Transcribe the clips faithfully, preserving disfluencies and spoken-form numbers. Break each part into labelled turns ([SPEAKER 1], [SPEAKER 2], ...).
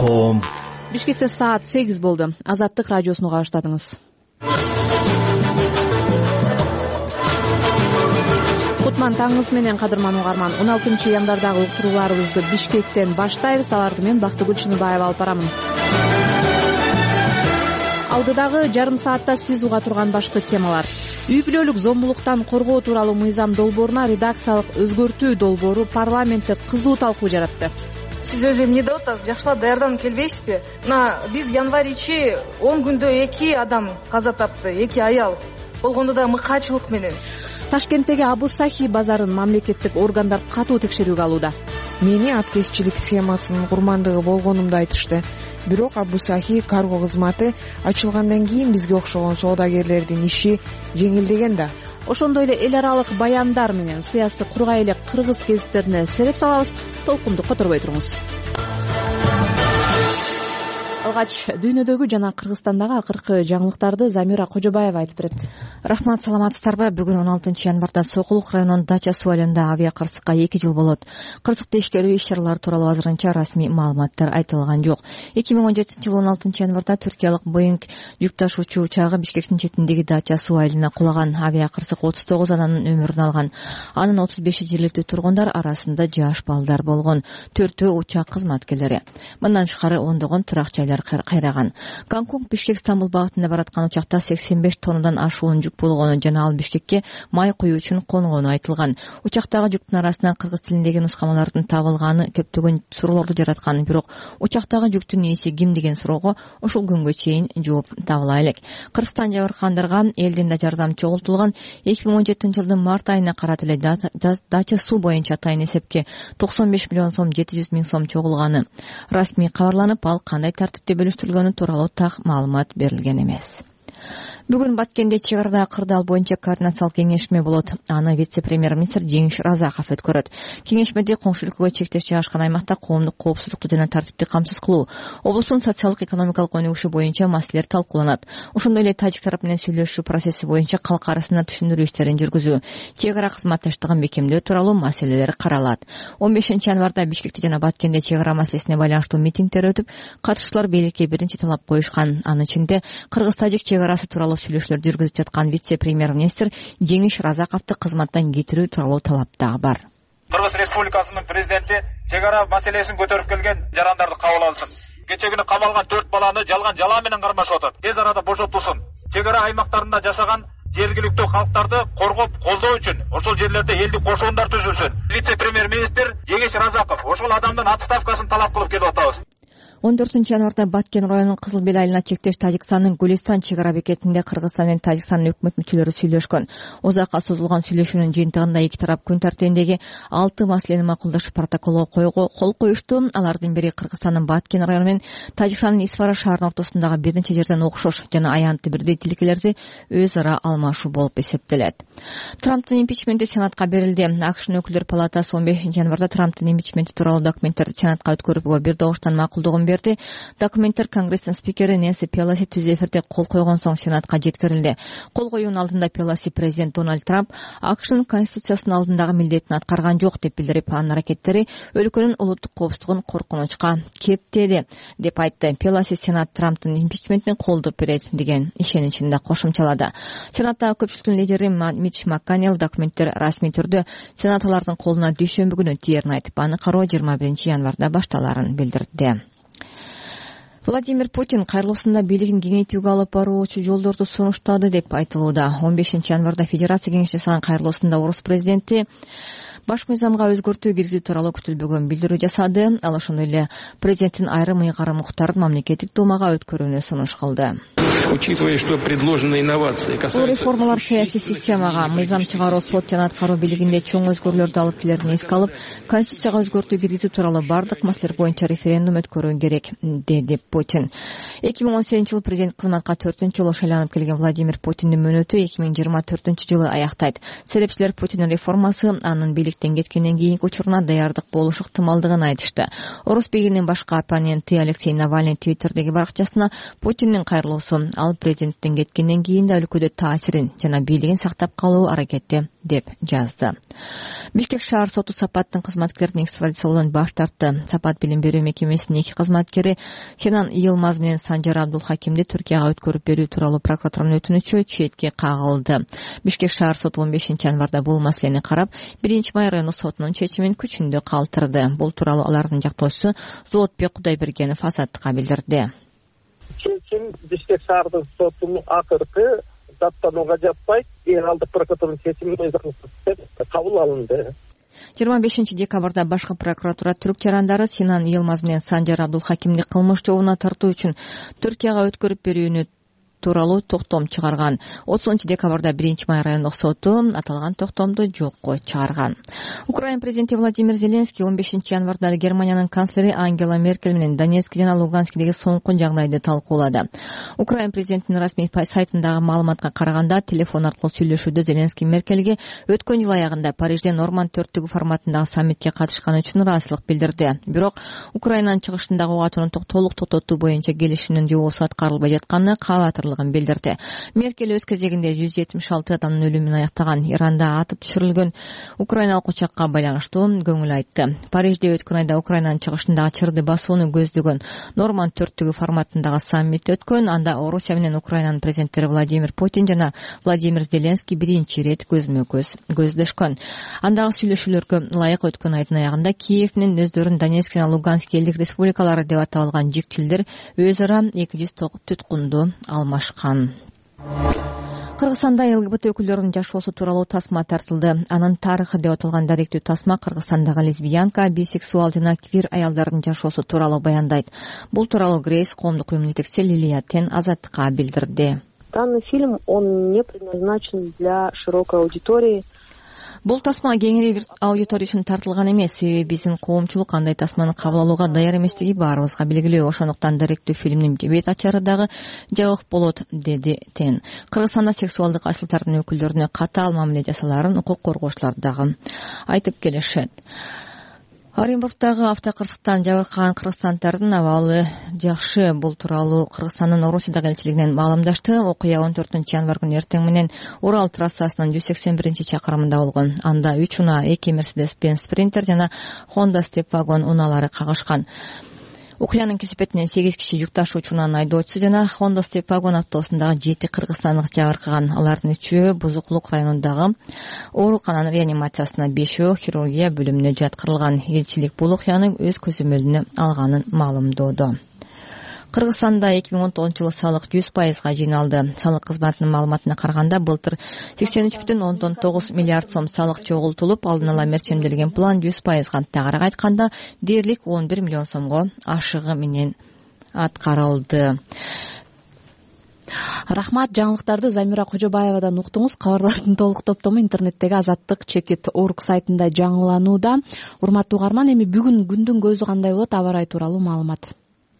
[SPEAKER 1] коом.
[SPEAKER 2] Бишкекте саат сегиз болду. Азаттык радиосуну уга баштадыңыз. Кутман таңыңыз менен, кадырман угарман. он алтынчы яндардагы уктурууларыбызды Бишкектен баштайбыз. Аларды мен Бактыгүл Чыныбаева алып барамын. Алдыдагы жарым саатта сиз уга турган башкы темалар. Үй бүлөлүк зомбулуктан коргоо тууралуу мыйзам долбооруна редакциялык өзгөртүү долбоору парламентте кызуу талкуу жаратты.
[SPEAKER 3] Сиз өзү эмне деп атасыз? Жакшылап даярданып келбейсизби? Мына биз январь ичи он күндө эки адам каза тапты, эки аял. Болгондо да мыкаачылык менен.
[SPEAKER 2] Ташкенттеги Абу Сахи базарын мамлекеттик органдар катуу текшерүүгө алууда.
[SPEAKER 4] Мени аткезчилик схемасынын курмандыгы болгонумду айтышты. Бирок Абу Сахи карго кызматы ачылгандан кийин бизге окшогон соодагерлердин иши жеңилдеген да.
[SPEAKER 2] Ошондой эле эл аралык баяндар менен сыясы кургай эле кыргыз гезиттерине сереп салабыз. Толкунду которбой туруңуз. Алгач дүйнөдөгү жана Кыргызстандагы акыркы жаңылыктарды Замира Кожобаева айтып берет.
[SPEAKER 5] Рахмат, саламатсыздарбы? Бүгүн он алтынчы январда Сокулук районунун Дача суу айылында авиа кырсыкка эки жыл болот. Кырсыкты ишкерүү иш-чаралары тууралуу азырынча расмий маалыматтар айтылган жок. эки миң он жетинчи жылы он алтынчы январда Түркиялык Боинг жүк ташуучу учагы Бишкектин четиндеги Дача суу айылына кулаган. Авиа кырсык отуз тогуз адамдын өмүрүн алган. Анын отуз беши жергиликтүү тургундар арасында жаш балдар болгон. Төртөө учак кызматкерлери. Мындан тышкары ондогон турак жайлар кайраган. Гонконг Бишкек Стамбул багытында бараткан учакта сексен беш тоннадан ашуун жүк болгону жана ал Бишкекке май куюу үчүн конгону айтылган. Учактагы жүктүн арасынан кыргыз тилиндеги нускамалардын табылганы көптөгөн суроолорду жараткан. Бирок учактагы жүктүн ээси ким деген суроого ушул күнгө чейин жооп табыла элек. Кыргызстан жабыркагандарга элден да жардам чогултулган. эки миң он жетинчи жылдын март айына карата эле Дача суу боюнча атайын эсепке токсон беш миллион сом жети жүз миң сом чогулганы расмий кабарланып, ал кандай тартипте бөлүштүрүлгөнү тууралуу так маалымат берилген эмес. Бүгүн Баткенде чек арада кырдаал боюнча координациялык кеңешме болот. Аны вице-премьер-министр Жеңиш Разаков өткөрөт. Кеңешмеде коңшу өлкөгө чектеш жайгашкан аймакта коомдук коопсуздукту жана тартипти камсыз кылуу, облустун социалдык экономикалык өнүгүшү боюнча маселелер талкууланат. Ошондой эле тажик тарап менен сүйлөшүү процесси боюнча калк арасында түшүндүрүү иштерин жүргүзүү, чек ара кызматташтыгын бекемдөө тууралуу маселелер каралат. он бешинчи январда Бишкекте жана Баткенде чек ара маселесине байланыштуу митингдер өтүп, катышуучулар бийликке биринчи талап коюшкан. Анын ичинде кыргыз-тажик чек арасы тууралуу сүйлөшүүлөрдү жүргүзүп жаткан вице-премьер-министр Жеңиш Разаковду кызматтан кетирүү тууралуу талап дагы бар.
[SPEAKER 6] Кыргыз Республикасынын президенти чек ара маселесин көтөрүп келген жарандарды кабыл алсын. Кече күнү камалган төрт баланы жалган жала менен кармашып атат. Тез арада бошотулсын. Чек ара аймактарында жашаган жергиликтүү калктарды коргоп колдоо үчүн ошол жерлерде элдик кошуундар түзүлсүн. Вице-премьер-министр Жеңиш Разаков ошол адамдын отставкасын талап кылып келип атабыз.
[SPEAKER 5] он төртүнчү январда Баткен районунун Кызыл Бел айылына чектеш Тажикстандын Гулистан чек ара бекетинде Кыргызстан менен Тажикстандын өкмөт мүчөлөрү сүйлөшкөн. Узакка созулган сүйлөшүүнүн жыйынтыгында эки тарап күн тартибиндеги алты маселени макулдашып протоколго кол коюшту. Алардын бири Кыргызстандын Баткен району менен Тажикстандын Исфара шаарынын ортосундагы бир нече жерден окшош жана аянты бирдей тилкелерди өз ара алмашуу болуп эсептелет. Трамптын импичменти Сенатка берилди. АКШнын өкүлдөр палатасы он бешинчи январда Трамптын импичменти тууралуу документтерди Сенатка өткөрүүгө бир добуштан макулдугун берди. Документтер Конгресстин спикери Нэнси Пелоси түз эфирде кол койгон соң Сенатка жеткирилди. Кол коюунун алдында Пелоси президент Дональд Трамп АКШнын конституциясынын алдындагы милдетин аткарган жок деп билдирип, анын аракеттери өлкөнүн улуттук коопсуздугун коркунучка кептеди деп айтты. Пелоси Сенат Трамптын импичментин колдоп берет деген ишеничин да кошумчалады. Сенаттагы көпчүлүктүн лидери Митч Макконнелл документтер расмий түрдө сенаторлордун колуна дүйшөмбү күнү тиерин айтып, аны кароо жыйырма биринчи январда башталарын билдирди. Владимир Путин кайрылуусунда бийлигин кеңейтүүгө алып баруучу жолдорду сунуштады деп айтылууда. он бешинчи январда Федерация кеңеши жасаган кайрылуусунда орус президенти баш мыйзамга өзгөртүү киргизүү тууралуу күтүлбөгөн билдирүү жасады. Ал ошондой эле президенттин айрым ыйгарым укуктарын мамлекеттик думага өткөрүүнү сунуш кылды.
[SPEAKER 7] Учитывая, что предложенные инновации
[SPEAKER 5] касаются... Реформалар саясий системага, мыйзам чыгаруу, сот жана аткаруу бийлигинде чоң өзгөрүүлөрдү алып келерин эске алып, конституцияга өзгөртүү киргизүү тууралуу бардык маселелер боюнча референдум өткөрүү керек, деди Путин. эки миң он сегизинчи жылы президент кызматка төртүнчү жолу шайланып келген Владимир Путиндин мөөнөтү эки миң жыйырма төртүнчү жылы аяктайт. Серепчилер Путиндин реформасы анын бийликтен кеткенден кийинки учуруна даярдык болушу ыктымалдыгын айтышты. Орус бийлигинин башкы оппоненти Алексей Навальный Твиттердеги баракчасына Путиндин кайрылуусу Ал президенттен кеткенден кийин да өлкөдө таасирин жана бийлигин сактап калуу аракети деп жазды. Бишкек шаар соту Сапаттын кызматкерлерин экстрадициялоодон баш тартты. Сапат билим берүү мекемесинин эки кызматкери Сенан Йылмаз менен Санжар Абдулхакимди Түркияга өткөрүп берүү тууралуу прокуратуранын өтүнүчү четке кагылды. Бишкек шаар соту он бешинчи январда бул маселени карап, биринчи май райондук сотунун чечимин күчүндө калтырды. Бул тууралуу алардын жактоочусу Зоотбек Кудайбергенов Азаттыкка билдирди.
[SPEAKER 1] Чечим Бишкек шаардык сотунун акыркы даттанууга жатпайт, эл алдык прокуратуранын чечими кабыл алынды.
[SPEAKER 5] жыйырма бешинчи декабрда башкы прокуратура түрк жарандары Сенан Йылмаз менен Санжар Абдулхакимди кылмыш жообуна тартуу үчүн Түркияга өткөрүп берүүнү тууралуу токтом чыгарган. отузунчу декабрда биринчи май райондук соту аталган токтомду жокко чыгарган. Украина президенти Владимир Зеленский он бешинчи январда Германиянын канцлери Ангела Меркель менен Донецк жана Луганскдеги соңку жагдайды талкуулады. Украина президентинин расмий сайтындагы маалыматка караганда, телефон аркылуу сүйлөшүүдө Зеленский Меркельге өткөн жыл аягында Парижде Норманд төрттүгү форматындагы саммитке катышканы үчүн ыраазычылык билдирди. Бирок Украинанын чыгышындагы угат унутук толук токтотуу боюнча келишимдин жобосу аткарылбай жатканына кабатыр билдирди. Меркель өз кезегинде жүз жетимиш алты адамдын өлүмүн аяктаган, Иранда атып түшүрүлгөн украиналык учакка байланыштуу көңүл айтты. Парижде өткөн айда Украинанын чыгышындагы чырды басууну көздөгөн Норманд төрттүгү форматындагы саммит өткөн. Анда Орусия менен Украинанын президенттери Владимир Путин жана Владимир Зеленский биринчи рет көзмө-көз көздөшкөн. Андагы сүйлөшүүлөргө ылайык өткөн айдын аягында Киев менен өздөрүн Донецк жана Луганск элдик республикалары деп аталган жик тилдер өз ара эки жүз түткүндү алмашкан. Кыргызстанда ЛГБТ өкүлдөрүнүн жашоосу тууралуу тасма тартылды. Анын тарыхы деп аталган даректүү тасма Кыргызстандагы лесбиянка, бисексуал жана квир аялдардын жашоосу тууралуу баяндайт. Бул тууралуу Грейс коомдук уюмунун жетекчиси Лилия Тен Азаттыкка билдирди.
[SPEAKER 8] Данный фильм, он не предназначен для широкой аудитории.
[SPEAKER 5] Бул тасма кеңири аудитория үчүн тартылган эмес. Себеби биздин коомчулук андай тасманы кабыл алууга даяр эместиги баарыбызга белгилүү. Ошондуктан даректүү фильмдин бет ачары дагы жабык болот, деди Тен. Кыргызстанда сексуалдык асылтардын өкүлдөрүнө катаал мамиле жасаларын укук коргоочулар дагы айтып келишет. Оренбургдагы автокырсыктан жабыркаган кыргызстандардын абалы жакшы. Бул тууралуу Кыргызстандын Орусиядагы элчилигинен маалымдашты. Окуя он төртүнчү январ күнү эртең менен Урал трассасынын жүз сексен биринчи чакырымында болгон. Анда үч унаа, эки Mercedes-Benz Sprinter жана Honda Step Wagon унаалары кагышкан. Окуянын кесепетинен сегиз киши жүк ташуучу унаанын айдоочусу жана Honda Step Wagon автоосундагы жети кыргызстандык жабыркаган. Алардын үчөө Бузукулук районундагы оорукананын реанимациясына, бешөө хирургия бөлүмүнө жаткырылган. Элчилик бул окуянын өз көзөмөлүнө алганын маалымдоодо. Кыргызстанда эки миң он тогузунчу жылы салык жүз пайызга жыйналды. Салык кызматынын маалыматына караганда, былтыр сексен үч бүтүн ондон тогуз миллиард сом салык чогултулуп, алдын ала мерчемделген план жүз пайызга, тагыраак айтканда дээрлик он бир миллион сомго ашыгы менен аткарылды.
[SPEAKER 2] Рахмат, жаңылыктарды Замира Кожобаевадан уктуңуз. Кабарлардын толук топтому интернеттеги Азаттык чекит орг сайтында жаңыланууда. Урматтуу угарман, эми бүгүн күндүн көзү кандай болот? Аба ырайы тууралуу маалымат.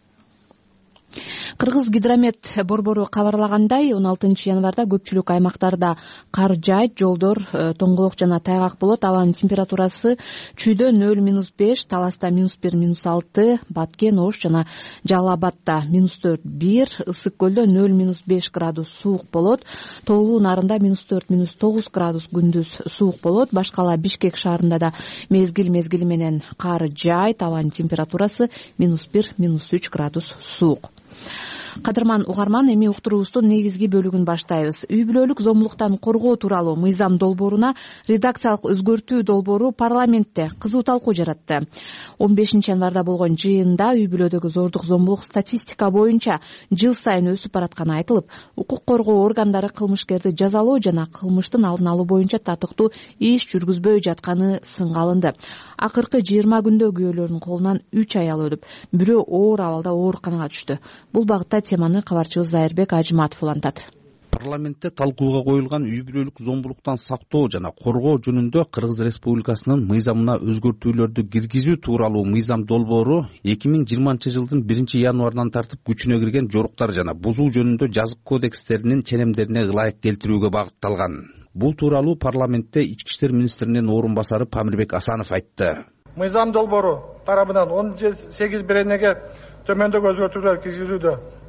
[SPEAKER 2] Кыргыз гидромет борбору кабарлагандай, он алтынчы январда көпчүлүк аймактарда кар жаайт, жолдор тоңголок жана тайгак болот. Абанын температурасы Чүйдө нөл минус беш, Таласта минус бир минус алты, Баткен, Ош жана Жалал Абадта минус төрт бир, Ысык көлдө нөл минус беш градус суук болот. Тоолуу нарында минус төрт минус тогуз градус күндүз суук болот. Башкала Бишкек шаарында да мезгил мезгили менен кар жаайт. Абанын температурасы минус бир минус үч градус суук. Кадырман угарман, эми уктуруубуздун негизги бөлүгүн баштайбыз. Үй бүлөлүк зомбулуктан коргоо тууралуу мыйзам долбооруна редакциялык өзгөртүү долбоору парламентте кызуу талкуу жаратты. он бешинчи январда болгон жыйында үй бүлөдөгү зордук зомбулук статистика боюнча жыл сайын өсүп баратканы айтылып, укук коргоо органдары кылмышкерди жазалоо жана кылмыштын алдын алуу боюнча татыктуу иш жүргүзбөй жатканы сынга алынды. Акыркы жыйырма күндө күйөөлөрдүн колунан үч аял өлүп, бирөө оор абалда ооруканага түштү. Бул багытта теманы кабарчыбыз Зайырбек Ажыматов улантат.
[SPEAKER 9] Парламентте талкууга коюлган үй бүлөлүк зомбулуктан сактоо жана коргоо жөнүндө Кыргыз Республикасынын мыйзамына өзгөртүүлөрдү киргизүү тууралуу мыйзам долбоору эки миң жыйырманчы жылдын биринчи январынан тартып күчүнө кирген жоруктар жана бузуу жөнүндө жазык кодекстеринин ченемдерине ылайык келтирүүгө багытталган. Бул тууралуу парламентте Ички иштер министринин орун басары Памирбек Асанов айтты.
[SPEAKER 10] Мыйзам долбоору тарабынан он сегиз беренеге төмөндөгү өзгөртүүлөр киргизүүдө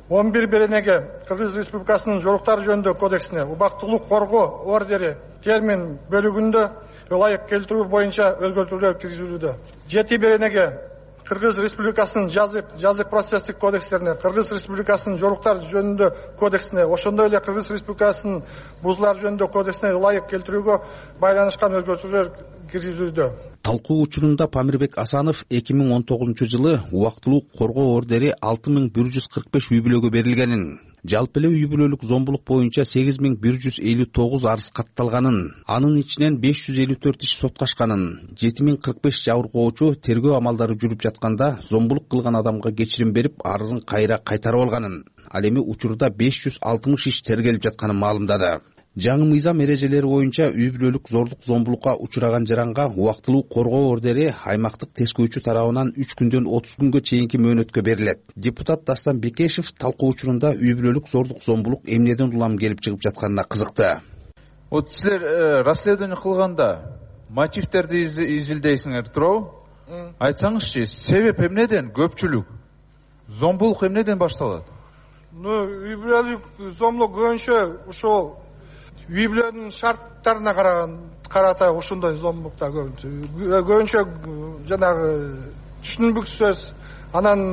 [SPEAKER 10] он бир беренеге Кыргыз Республикасынын жоруктар жөнүндө кодексине убактылуу коргоо ордери термин бөлүгүндө ылайык келтирүү боюнча өзгөртүүлөр киргизилүүдө. Жети беренеге Кыргыз Республикасынын жазык жазык процесстик кодекстерине, Кыргыз Республикасынын жоруктар жөнүндө кодексине, ошондой эле Кыргыз Республикасынын бузулар жөнүндө кодексине ылайык келтирүүгө байланышкан өзгөртүүлөр киргизилүүдө.
[SPEAKER 9] Талкуу учурунда Памирбек Асанов эки миң он тогузунчу жылы убактылуу коргоо ордери алты миң бир жүз кырк беш үй бүлөгө берилгенин, жалпы эле үй бүлөлүк зомбулук боюнча сегиз миң бир жүз элүү тогуз арыз катталганын, анын ичинен беш жүз элүү төрт иш соткашканын, жети миң кырк беш жабыркоочу тергөө амалдары жүрүп жатканда зомбулук кылган адамга кечирим берип, арызын кайра кайтарып алганын, ал эми учурда беш жүз алтымыш иш тергелип жатканын маалымдады. Жаңы мыйзам эрежелери боюнча үй бүлөлүк зордук зомбулукка учураган жаранга убактылуу коргоо ордери аймактык тескөөчү тарабынан үч күндөн отуз күнгө чейинки мөөнөткө берилет. Депутат Дастан Бекешев талкуу учурунда үй бүлөлүк зордук зомбулук эмнеден улам келип чыгып жатканына кызыкты.
[SPEAKER 11] Вот силер расследование кылганда мотивтерди изилдейсиңер туурабы? Айтсаңызчы, себеп эмнеден көпчүлүк зомбулук эмнеден башталат?
[SPEAKER 10] Ну, үй бүлөлүк зомбулук көбүнчө ушул үй бүлөнүн шарттарына караган карата ушундай зомбулуктар көбүнчө көбүнчө жанагы түшүнүксүз, анан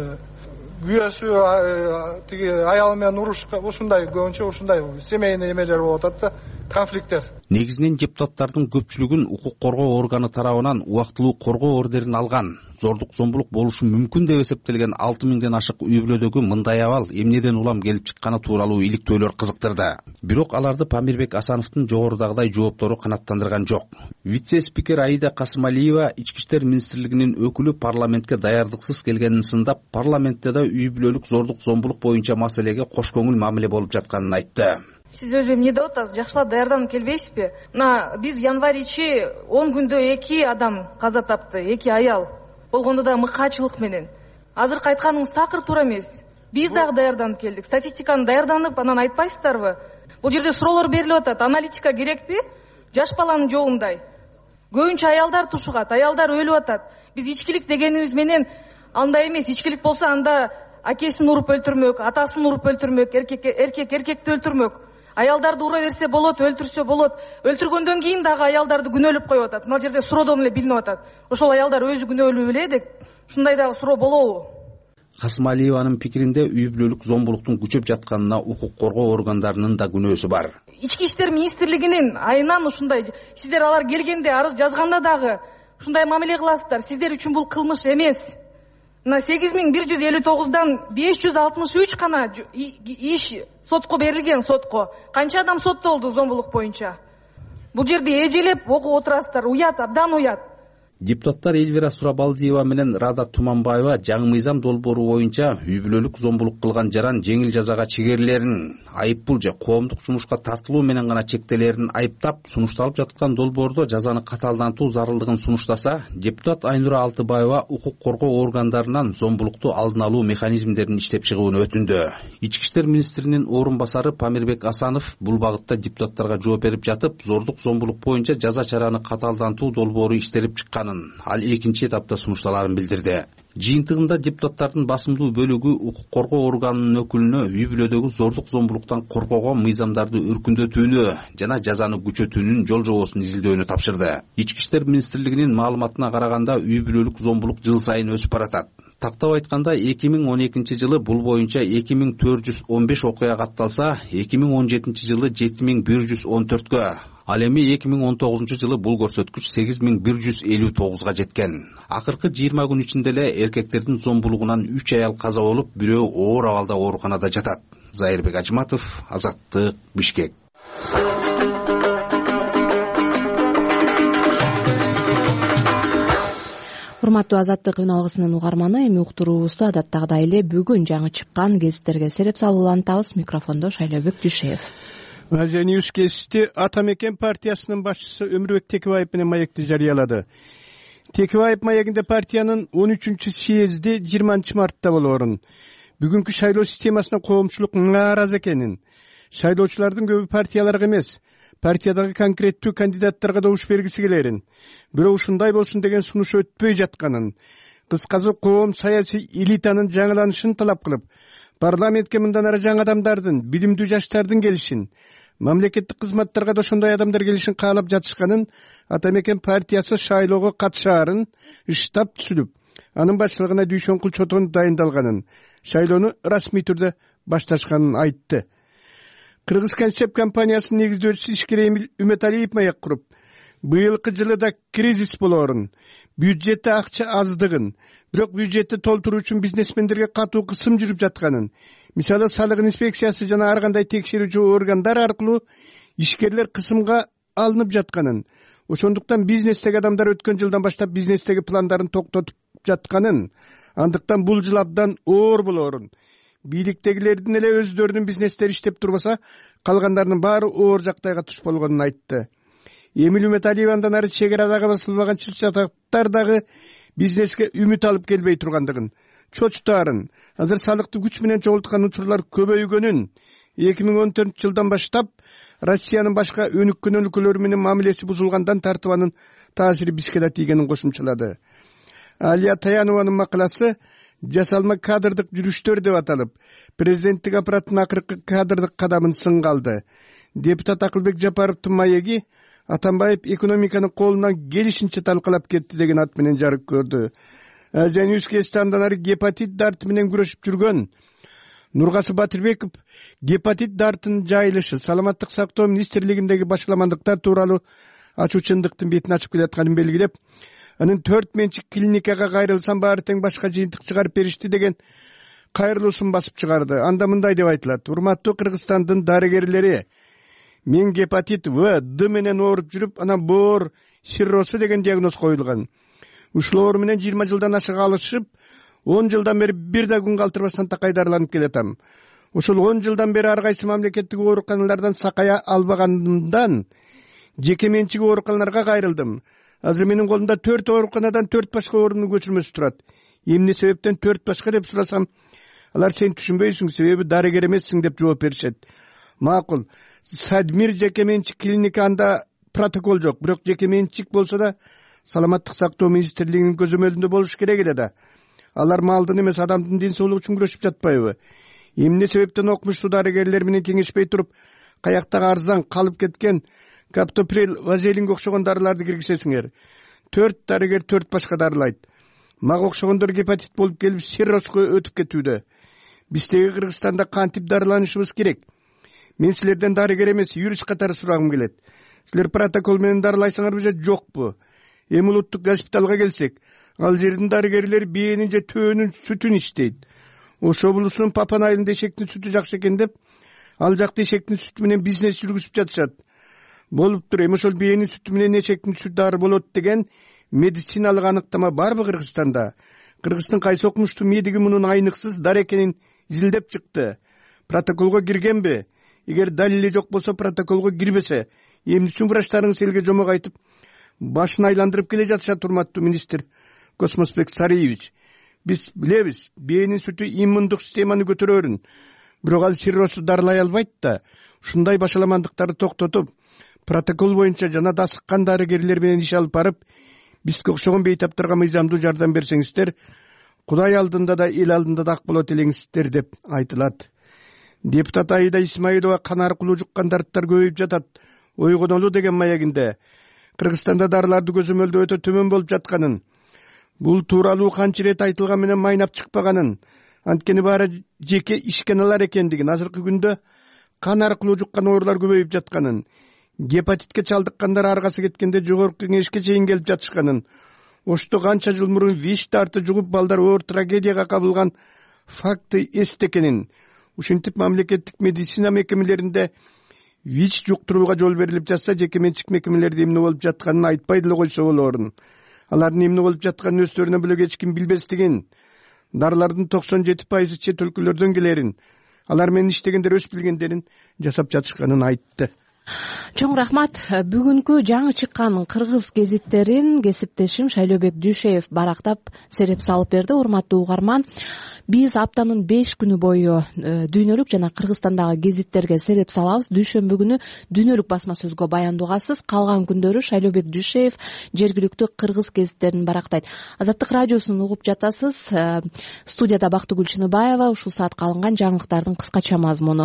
[SPEAKER 10] күйөөсү тиги аялы менен урушка, ушундай көбүнчө ушундай семейный эмелер болуп атат да, конфликттер.
[SPEAKER 9] Негизинен депутаттардын көпчүлүгүн укук коргоо органы тарабынан убактылуу коргоо ордерин алган, зордук зомбулук болушу мүмкүн деп эсептелген алты миңден ашык үй бүлөдөгү мындай абал эмнеден улам келип чыкканы тууралуу иликтөөлөр кызыктырды. Бирок аларды Памирбек Асановдун жогорудагыдай жооптору канааттандырган жок. Вице-спикер Аида Касымалиева Ички иштер министрлигинин өкүлү парламентке даярдыксыз келгенин сындап, парламентте да үй бүлөлүк зордук зомбулук боюнча маселеге кош көңүл мамиле болуп жатканын айтты.
[SPEAKER 3] Сиз өзү эмне деп атасыз? Жакшылап даярданып келбейсизби? Мына биз январь ичи он күндө эки адам каза тапты, эки аял. Болгондо да мыкаачылык менен. Азыр айтканыңыз такыр туура эмес. Биз дагы даярданып келдик. Статистиканы даярданып, анан айтпайсыздарбы? Бул жерде суроолор берилип атат. Аналитика керекпи? Жаш баланын жолундай. Көбүнчө аялдар тушугат, аялдар өлүп атат. Биз ичкилик дегенибиз менен андай эмес. Ичкилик болсо анда акесин уруп өлтүрмөк, атасын уруп өлтүрмөк, эркек эркек эркекти өлтүрмөк. Аялдарды ура берсе болот, өлтүрсө болот. Өлтүргөндөн кийин дагы аялдарды күнөөлөп коюп атат. Мына жерде суроодон эле билинип атат. Ошол аялдар өзү күнөөлүү беле деп, ушундай дагы суроо болобу?
[SPEAKER 9] Касымалиеванын пикиринде үй бүлөлүк зомбулуктун күчөп жатканына укук коргоо органдарынын да күнөөсү бар.
[SPEAKER 3] Ички иштер министрлигинин айынан ушундай, сиздер алар келгенде арыз жазганда дагы ушундай мамиле кыласыздар. Сиздер үчүн бул кылмыш эмес. Мына сегиз миң бир жүз элүү тогуздан беш жүз алтымыш үч гана иш сотко берилген, сотко. Канча адам соттолду зомбулук боюнча? Бул жерде эжелеп окуп отурасыздар, уят, абдан уят.
[SPEAKER 9] Депутаттар Эльвира Сурабалдиева менен Рада Туманбаева жаңы мыйзам долбоору боюнча үй бүлөлүк зомбулук кылган жаран жеңил жазага чегерилерин, айыппул же коомдук жумушка тартылуу менен гана чектелерин айыптап, сунушталып жаткан долбоордо жазаны катаалдантуу зарылдыгын сунуштаса, депутат Айнура Алтыбаева укук коргоо органдарынан зомбулукту алдын алуу механизмдерин иштеп чыгууну өтүндү. Ички иштер министринин орун басары Памирбек Асанов бул багытта депутаттарга жооп берип жатып, зордук зомбулук боюнча жаза чараны катаалдантуу долбоору иштелип чыкканын, ал экинчи этапта сунушталарын билдирди. Жыйынтыгында депутаттардын басымдуу бөлүгү укук коргоо органынын өкүлүнө үй бүлөдөгү зордук зомбулуктан коргоого мыйзамдарды өркүндөтүүнү жана жазаны күчөтүүнүн жол жобосун изилдөөнү тапшырды. Ички иштер министрлигинин маалыматына караганда үй бүлөлүк зомбулук жыл сайын өсүп баратат. Тактап айтканда эки миң он экинчи жылы бул боюнча эки миң төрт жүз он беш окуя катталса, эки миң он жетинчи жылы жети миң бир жүз он төрткө, ал эми эки миң он тогузунчу жылы бул көрсөткүч сегиз миң бир жүз элүү тогузга жеткен. Акыркы жыйырма күн ичинде эле эркектердин зомбулугунан үч аял каза болуп, бирөө оор абалда ооруканада жатат. Зайырбек Ажматов, Азаттык, Бишкек.
[SPEAKER 2] Урматтуу Азаттык үн алгысынын угарманы, эми уктуруубузду адаттагыдай эле бүгүн жаңы чыккан гезиттерге сереп салып улантабыз. Микрофондо Шайлообек Дүйшеев.
[SPEAKER 12] Азия Ньюс кести Ата мекен партиясынын башчысы Өмүрбек Текебаев менен маекти жарыялады. Текебаев маегинде партиянын он үчүнчү съезди жыйырманчы мартта болоорун, бүгүнкү шайлоо системасына коомчулук нааразы экенин, шайлоочулардын көбү партияларга эмес, партиядагы конкреттүү кандидаттарга добуш бергиси келерин, бирок ушундай болсун деген сунуш өтпөй жатканын, кыскасы коом саясий элитанын жаңыланышын талап кылып, парламентке мындан ары жаңы адамдардын, билимдүү жаштардын келишин, мамлекеттик кызматтарга да ошондой адамдар келишин каалап жатышканын Атамекен партиясы шайлоого катышаарын штаб түзүлүп, анын башчылыгына дүйшөн кулчотон дайындалганын, шайлоону расмий түрдө башташканын айтты. Кыргыз концепт компаниясынын негиздөөчүсү ишкер Эмил Үмөталиев маяк куруп, быйылкы жылы да кризис болоорун, бюджетте акча аздыгын, бирок бюджетти толтуруу үчүн бизнесмендерге катуу кысым жүрүп жатканын, мисалы салык инспекциясы жана ар кандай текшерүүчү органдар аркылуу ишкерлер кысымга алынып жатканын, ошондуктан бизнестеги адамдар өткөн жылдан баштап бизнестеги пландарын токтотуп жатканын, андыктан бул жыл абдан оор болоорун, бийликтегилердин эле өздөрүнүн бизнестери иштеп турбаса, калгандарынын баары оор жактайга туш болгонун айтты. Эмил Үмөталиев андан ары чек арадагы басылбаган чыр-чатактар дагы бизнеске үмүт алып келбей тургандыгын, чочтаарын, азыр салыкты күч менен чогулткан учурлар көбөйгөнүн, эки миң он төртүнчү жылдан баштап Россиянын башка өнүккөн өлкөлөр менен мамилеси бузулгандан тартып анын таасири бизге да тийгенин кошумчалады. Алия Таянованын макаласы жасалма кадрдык жүрүштөр деп аталып, президенттик аппараттын акыркы кадрдык кадамын сынга алды. Депутат Акылбек Жапаровдун маеги Атамбаев экономиканы колунан келишинче талкалап кетти деген ат менен жарык көрдү. Азия-Ньюс андан ары гепатит дарты менен күрөшүп жүргөн Нургасы Батырбеков гепатит дартынын жайылышы, саламаттык сактоо министрлигиндеги башаламандыктар тууралуу ачуу чындыктын бетин ачып келатканын белгилеп, анын төрт менчик клиникага кайрылсам баары тең башка жыйынтык чыгарып беришти деген кайрылуусун басып чыгарды. Анда мындай деп айтылат: урматтуу Кыргызстандын дарыгерлери, мен гепатит В, Д менен ооруп жүрүп, анан боор сирросу деген диагноз коюлган. Ушул оору менен жыйырма жылдан ашык алышып, он жылдан бери бир да күн калтырбастан такай дарыланып келатам. Ушул он жылдан бери ар кайсы мамлекеттик ооруканалардан сакая албагандымдан жеке менчик ооруканаларга кайрылдым. Азыр менин колумда төрт ооруканадан төрт башка оорунун көчүрмөсү турат. Эмне себептен төрт башка деп сурасам, алар сен түшүнбөйсүң, себеби дарыгер эмессиң деп жооп беришет. Макул, Садмир жеке менчик клиника, анда протокол жок, бирок жеке менчик болсо да саламаттык сактоо министрлигинин көзөмөлүндө болуш керек эле да. Алар малдын эмес, адамдын ден соолугу үчүн күрөшүп жатпайбы? Эмне себептен окумуштуу дарыгерлер менен кеңешпей туруп, каяктагы арзан калып кеткен каптоприл, вазелинге окшогон дарыларды киргизесиңер? Төрт дарыгер төрт башка дарылайт. Мага окшогондор гепатит болуп келип сиррозго өтүп кетүүдө. Биздеги Кыргызстанда кантип дарыланышыбыз керек? Мен силерден дарыгер эмес, юрист катары сурагым келет. Силер протокол менен дарылайсыңарбы же жокпу? Эми улуттук госпиталга келсек, ал жердин дарыгерлери бээнин же төөнүн сүтүн иштейт. Ош облусунун Папан айылында эшектин сүтү жакшы экен деп, ал жакта эшектин сүтү менен бизнес жүргүзүп жатышат. Болуптур, эми ошол бээнин сүтү менен эшектин сүтү дары болот деген медициналык аныктама барбы Кыргызстанда? Кыргыздын кайсы окумуштуу медиги мунун айныксыз дар экенин изилдеп чыкты. Протоколго киргенби? Эгер далили жок болсо, протоколго кирбесе, эмне үчүн врачтарыңыз элге жомок айтып, башын айландырып келе жатышат, урматтуу министр Космосбек Сариевич? Биз билебиз, бээнин сүтү иммундук системаны көтөрөөрүн, бирок ал сиррозду дарылай албайт да. Ушундай башаламандыктарды токтотуп, протокол боюнча жана да сыккан дарыгерлер менен иш алып барып, бизге окшогон бейтаптарга мыйзамдуу жардам берсеңиздер, Кудай алдында да эл алдында да ак болот элеңиздер деп айтылат. Депутат Аида Исмаилова кан аркылуу жуккан дарттар көбөйүп жатат, ойгонолу деген маягинде Кыргызстанда дарыларды көзөмөлдөө өтө төмөн болуп жатканын, бул тууралуу канча ирет айтылган менен майнап чыкпаганын, анткени баары жеке ишканалар экендигин, азыркы күндө кан аркылуу жуккан оорулар көбөйүп жатканын, гепатитке чалдыккандар аргасы кеткенде жогорку кеңешке чейин келип жатышканын, Ошто канча жыл мурун ВИЧ дарты жугуп балдар оор трагедияга кабылган факты эсте экенин, ушинтип мамлекеттик медицина мекемелеринде ВИЧ жуктурууга жол берилип жатса, жеке менчик мекемелерде эмне болуп жатканын айтпай деле койсо болоорун. Алардын эмне болуп жатканын өздөрүнө бөлөк эч ким билбестигин, дарылардын токсон жети пайызы чет өлкөлөрдөн келерин, алар менен иштегендер өз билгендерин жасап жатышканын айтты.
[SPEAKER 2] чоң рахмат. Бүгүнкү жаңы чыккан кыргыз гезиттерин кесиптешим Шайлообек Дүйшеев барактап сереп салып берди. Урматтуу угарман, биз аптанын беш күнү бою дүйнөлүк жана Кыргызстандагы гезиттерге сереп салабыз. Дүйшөмбү күнү дүйнөлүк басма сөзгө баяндуугасыз, калган күндөрү Шайлообек Дүйшеев жергиликтүү кыргыз гезиттерин барактайт. Азаттык радиосун угуп жатасыз. Студияда Бактыгүл Чыныбаева. Ушул саатка алынган жаңылыктардын кыскача мазмуну.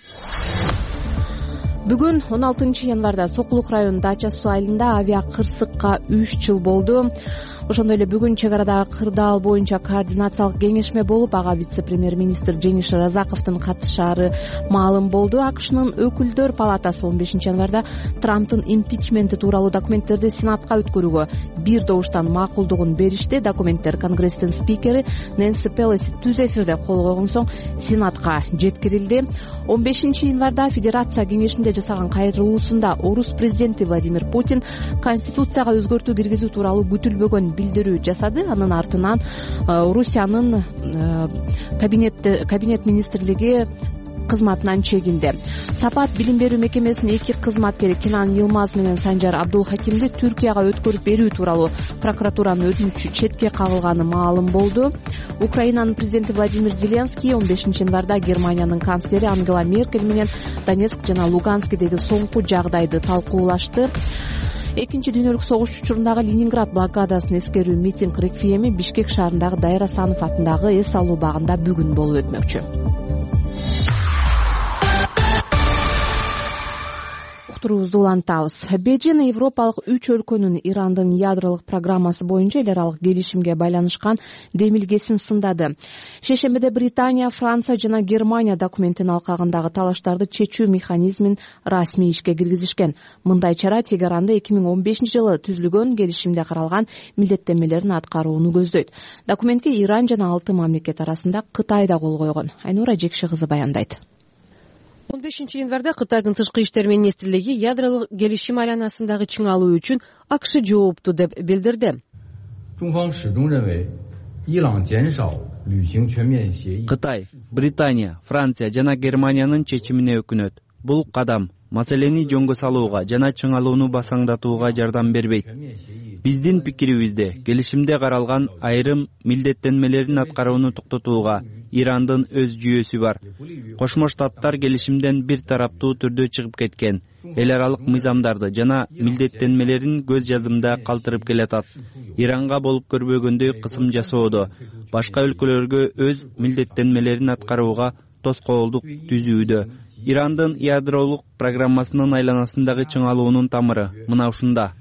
[SPEAKER 2] Бүгүн он алтынчы январда Сокулук району Дача суу айылында авиа кырсыкка үч жыл болду. Ошондой эле бүгүн чек арадагы кырдаал боюнча координациялык кеңешме болуп, ага вице-премьер-министр Жеңиш Разаковдун катышаары маалым болду. АКШнын өкүлдөр палатасы он бешинчи январда Трамптын импичменти тууралуу документтерди Сенатка өткөрүүгө бир добуштан макулдугун беришти. Документтер Конгресстин спикери Нэнси Пелоси түз эфирде кол койгон соң Сенатка жеткирилди. он бешинчи январда Федерация кеңешинде жасаган кайрылуусунда орус президенти Владимир Путин Конституцияга өзгөртүү киргизүү тууралуу күтүлбөгөн билдирүү жасады. Анын артынан Орусиянын кабинет кабинет министрлиги кызматынан чегинди. Сапат билим берүү мекемесинин эки кызматкери Кинан Йылмаз менен Санжар Абдулхакимди Түркияга өткөрүп берүү тууралуу прокуратуранын өтүнүчү четке кагылганы маалым болду. Украинанын президенти Владимир Зеленский он бешинчи январда Германиянын канцлери Ангела Меркель менен Донецк жана Луганскидеги соңку жагдайды талкуулашты. Экинчи дүйнөлүк согуш учурундагы Ленинград блокадасын эскерүү митинг реквиеми Бишкек шаарындагы Дайыр Асанов атындагы эс алуу багында бүгүн болуп өтмөкчү. Уктуруубузду улантабыз. Бейжин Европалык үч өлкөнүн Ирандын ядролук программасы боюнча эл аралык келишимге байланышкан демилгесин сындады. Шешембиде Британия, Франция жана Германия документтин алкагындагы талаштарды чечүү механизмин расмий ишке киргизишкен. Мындай чара Тегеранды эки миң он бешинчи жылы түзүлгөн келишимде каралган милдеттенмелерин аткарууну көздөйт. Документке Иран жана алты мамлекет арасында Кытай да кол койгон. Айнура Жекши кызы баяндайт.
[SPEAKER 13] он бешинчи январда Кытайдын тышкы иштер министрлиги ядролук келишим айланасындагы чыңалуу үчүн АКШ жоопту деп билдирди.
[SPEAKER 14] Кытай, Британия, Франция жана Германиянын чечимине өкүнөт. Бул кадам маселени жөнгө салууга жана чыңалууну басаңдатууга жардам бербейт. Биздин пикирибизде келишимде каралган айрым милдеттенмелерин аткарууну токтотууга Ирандын өз жүйөсү бар. Кошмо Штаттар келишимден бир тараптуу түрдө чыгып кеткен. Эл аралык мыйзамдарды жана милдеттенмелерин көз жазымда калтырып келатат. Иранга болуп көрбөгөндөй кысым жасоодо, башка өлкөлөргө өз милдеттенмелерин аткарууга тоскоолдук түзүүдө. Ирандын ядролук программасынын айланасындагы чыңалуунун тамыры мына ушунда.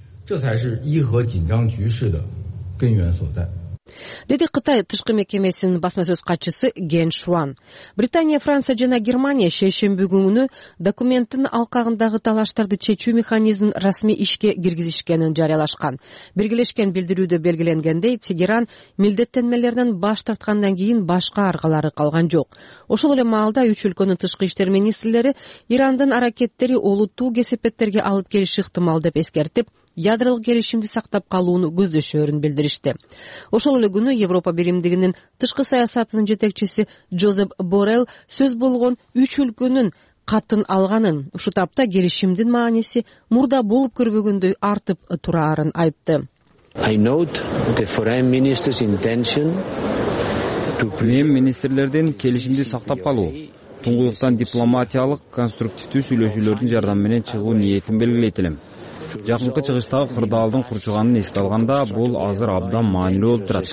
[SPEAKER 13] Деди Кытай тышкы мекемесинин басма сөз катчысы Ген Шуан. Британия, Франция жана Германия шейшемби күнү документтин алкагындагы талаштарды чечүү механизмин расмий ишке киргизишкенин жарыялашкан. Биргелешкен билдирүүдө белгиленгендей, Тегеран милдеттенмелеринен баш тарткандан кийин башка аргалары калган жок. Ошол эле маалда үч өлкөнүн тышкы иштер министрлери Ирандын аракеттери олуттуу кесепеттерге алып келиши ыктымал деп эскертип, ядролук келишимди сактап калууну көздөшөөрүн билдиришти. Ошол эле күнү Европа биримдигинин тышкы саясатынын жетекчиси Жозеп Боррелл сөз болгон үч өлкөнүн катын алганын, ушул тапта келишимдин мааниси мурда болуп көрбөгөндөй артып тураарын айтты.
[SPEAKER 15] Мен министрлердин келишимди сактап калуу, туңгуюктан дипломатиялык, конструктивдүү сүйлөшүүлөрдүн жардамы менен чыгуу ниетин белгилейт элем. Жакынкы чыгыштагы кырдаалдын курчуганын эске алганда, бул азыр абдан маанилүү болуп турат.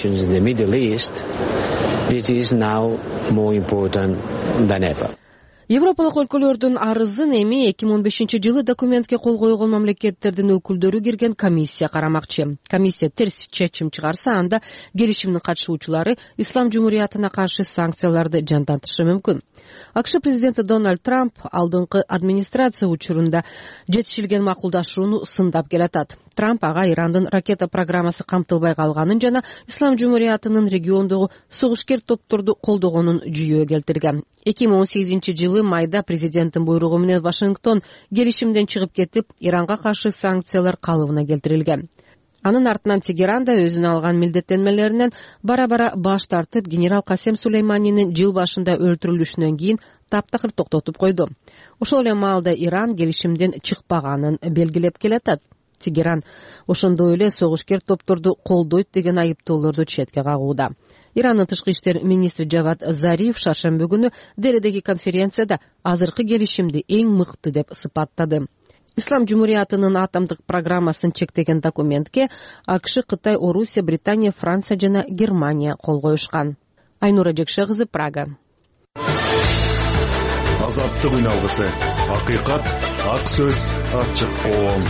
[SPEAKER 13] Европалык өлкөлөрдүн арызын эми эки миң он бешинчи жылы документке кол койгон мамлекеттердин өкүлдөрү кирген комиссия карамакчы. Комиссия терс чечим чыгарса, анда келишимдин катышуучулары Ислам Жумуриятына каршы санкцияларды жандантышы мүмкүн. АКШ президенти Дональд Трамп алдыңкы администрация учурунда жетишилген макулдашууну сындап келатат. Трамп ага Ирандын ракета программасы камтылбай калганын жана Ислам Жумуриятынын региондогу согушкер топторду колдогонун жүйө келтирген. эки миң он сегизинчи жылы майда президенттин буйругу менен Вашингтон келишимден чыгып кетип, Иранга каршы санкциялар калыбына келтирилген. Анын артынан Тегеран да өзүнө алган милдеттенмелеринен бара бара баш тартып, генерал Касем Сулейманинин жыл башында өлтүрүлүшүнөн кийин таптакыр токтотуп койду. Ошол эле маалда Иран келишимден чыкпаганын белгилеп келатат. Тегеран ошондой эле согушкер топторду колдойт деген айыптоолорду четке кагууда. Ирандын тышкы иштер министри Жавад Зариев шаршемби күнү Делидеги конференцияда азыркы келишимди эң мыкты деп сыпаттады. Ислам Жумуриятынын атомдук программасын чектеген документке АКШ, Кытай, Орусия, Британия, Франция жана Германия кол коюшкан. Айнура Жекше кызы, Прага.
[SPEAKER 16] Азаттык үналгысы. Акыйкат, ак сөз, ачык коом.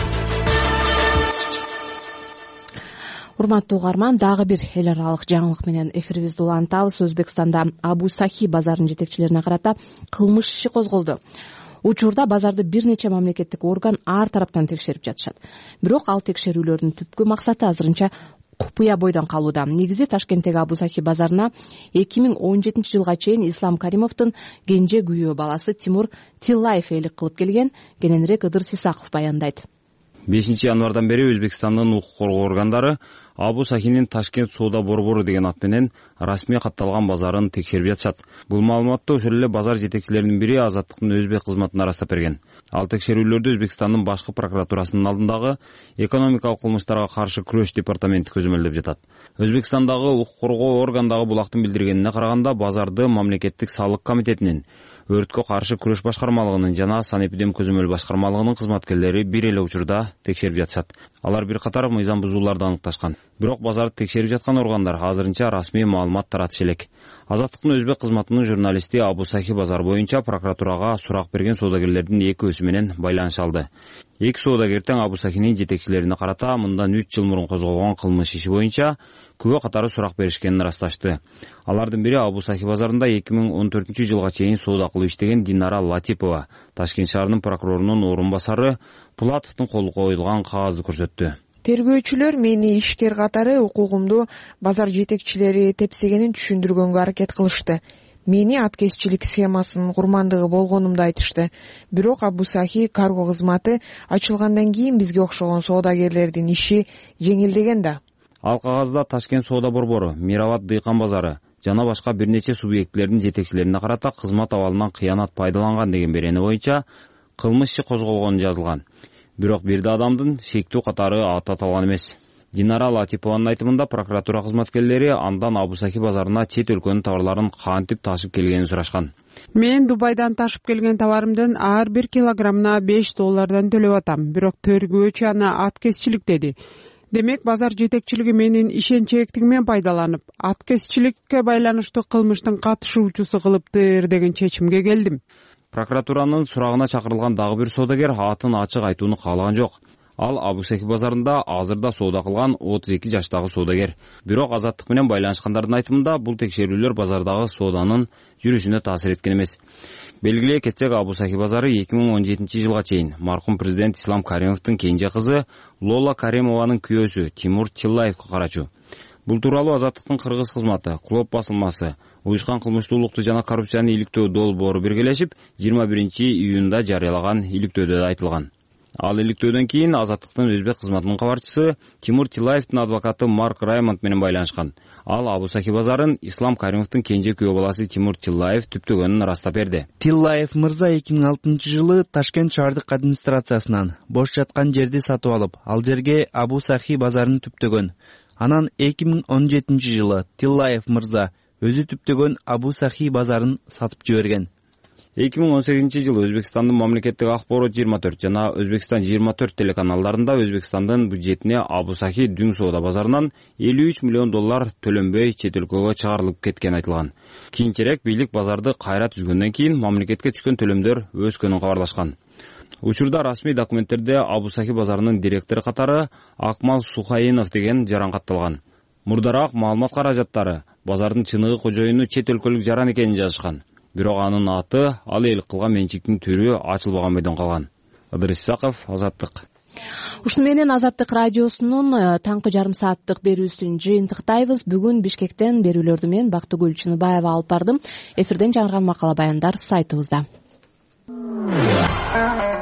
[SPEAKER 2] Урматтуу угарман, дагы бир эл аралык жаңылык менен эфирибизди улантабыз. Өзбекстанда Абу Сахи базарынын жетекчилерине карата кылмыш иши козголду. Учурда базарды бир нече мамлекеттик орган ар тараптан текшерип жатышат. Бирок ал текшерүүлөрдүн түпкү максаты азырынча купуя бойдон калууда. Негизи Ташкенттеги Абу Сахи базарына эки миң он жетинчи жылга чейин Ислам Каримовдун кенже күйөө баласы Тимур Тиллаев ээлик кылып келген. Кененирээк Ыдыр Сисаков баяндайт.
[SPEAKER 15] бешинчи январдан бери Өзбекстандын укук коргоо органдары Абу Сахинин Ташкент соода борбору деген ат менен расмий катталган базарын текшерип жатышат. Бул маалыматты ошол эле базар жетекчилеринин бири Азаттыктын өзбек кызматына ырастап берген. Ал текшерүүлөрдү Өзбекстандын башкы прокуратурасынын алдындагы экономикалык кылмыштарга каршы күрөш департаменти көзөмөлдөп жатат. Өзбекстандагы укук коргоо органдагы булактын билдиргенине караганда, базарды мамлекеттик салык комитетинин, өрткө каршы күрөш башкармалыгынын жана санэпидем көзөмөл башкармалыгынын кызматкерлери бир эле учурда текшерип жатышат. Алар бир катар мыйзам бузууларды аныкташкан. Бирок базарды текшерип жаткан органдар азырынча расмий маалымат таратыш элек. Азаттыктын өзбек кызматынын журналисти Абу Сахи базар боюнча прокуратурага сурак берген соодагерлердин экөөсү менен байланыша алды. Эки соодагер тең Абу Сахинин жетекчилерине карата мындан үч жыл мурун козголгон кылмыш иши боюнча күбө катары сурак беришкенин ырасташты. Алардын бири Абу Сахи базарында эки миң он төртүнчү жылга чейин соода кылып иштеген Динара Латипова, Ташкент шаарынын прокурорунун орун басары Пулатовдун колу коюлган кагазды көрсөттү.
[SPEAKER 4] Тергөөчүлөр мени ишкер катары укугумду базар жетекчилери тепсегенин түшүндүргөнгө аракет кылышты. Мени аткезчилик схемасынын курмандыгы болгонумду айтышты. Бирок Абу Сахи карго кызматы ачылгандан кийин бизге окшогон соодагерлердин иши жеңилдеген да.
[SPEAKER 15] Ал кагазда Ташкент соода борбору, Мирават дыйкан базары жана башка бир нече субъектилердин жетекчилерине карата кызмат абалынан кыянат пайдаланган деген берени боюнча кылмыш иши козголгону жазылган. Бирок бир да адамдын шектүү катары аты аталган эмес. Динара Латипованын айтымында прокуратура кызматкерлери андан Абу Сахи базарына чет өлкөнүн товарларын кантип ташып келгенин сурашкан.
[SPEAKER 17] Мен Дубайдан ташып келген товарымдын ар бир килограммына беш доллардан төлөп атам. Бирок тергөөчү аны аткезчилик деди. Демек базар жетекчилиги менин ишенчээктигимен пайдаланып, аткезчиликке байланыштуу кылмыштын катышуучусу кылыптыр деген чечимге келдим.
[SPEAKER 15] Прокуратуранын сурагына чакырылган дагы бир соодагер атын ачык айтууну каалаган жок. Ал Абу Сахи базарында азырда соода кылган отуз эки жаштагы соодагер. Бирок Азаттык менен байланышкандардын айтымында бул текшерүүлөр базардагы сооданын жүрүшүнө таасир эткен эмес. Белгилей кетсек, Абу Сахи базары эки миң он жетинчи жылга чейин маркум президент Ислам Каримовдун кенже кызы Лола Каримованын күйөөсү Тимур Тиллаевге карачу. Бул тууралуу Азаттыктын кыргыз кызматы, Клоп басылмасы, уюшкан кылмыштуулукту жана коррупцияны иликтөө долбоору биргелешип жыйырма биринчи июнда жарыялаган иликтөөдө айтылган. Ал иликтөөдөн кийин Азаттыктын өзбек кызматынын кабарчысы Тимур Тиллаевдин адвокаты Марк Раймонд менен байланышкан. Ал Абу Сахи базарын Ислам Каримовдун кенже күйөө баласы Тимур Тиллаев түптөгөнүн ырастап берди.
[SPEAKER 14] Тиллаев мырза эки миң алтынчы жылы Ташкент шаардык администрациясынан бош жаткан жерди сатып алып, ал жерге Абу Сахи базарын түптөгөн. Анан эки миң он жетинчи жылы Тиллаев мырза өзү түптөгөн Абу Сахи базарын сатып жиберген.
[SPEAKER 15] эки миң он сегизинчи жылы Өзбекстандын мамлекеттик акборот жыйырма төрт жана Өзбекстан жыйырма төрт телеканалдарында Өзбекстандын бюджетине Абу Сахи дүң соода базарынан элүү үч миллион доллар төлөнбөй чет өлкөгө чыгарылып кеткен айтылган. Кийинчерээк бийлик базарды кайра түзгөндөн кийин мамлекетке түшкөн төлөмдөр өскөнүн кабарлашкан. Учурда расмий документтерде Абу Сахи базарынын директору катары Акмал Сухаинов деген жаран катталган. Мурдараак маалымат каражаттары базардын чыныгы кожоюну чет өлкөлүк жаран экенин жазышкан. Бирок анын аты, ал ээлик кылган менчиктин түрү ачылбаган бойдон калган. Ыдыр Исаков, Азаттык.
[SPEAKER 2] Ушуну менен Азаттык радиосунун таңкы жарым сааттык берүүсүн жыйынтыктайбыз. Бүгүн Бишкектен берүүлөрдү мен Бактыгүл Чыныбаева алып бардым. Эфирден жаңырган макала баяндар сайтыбызда.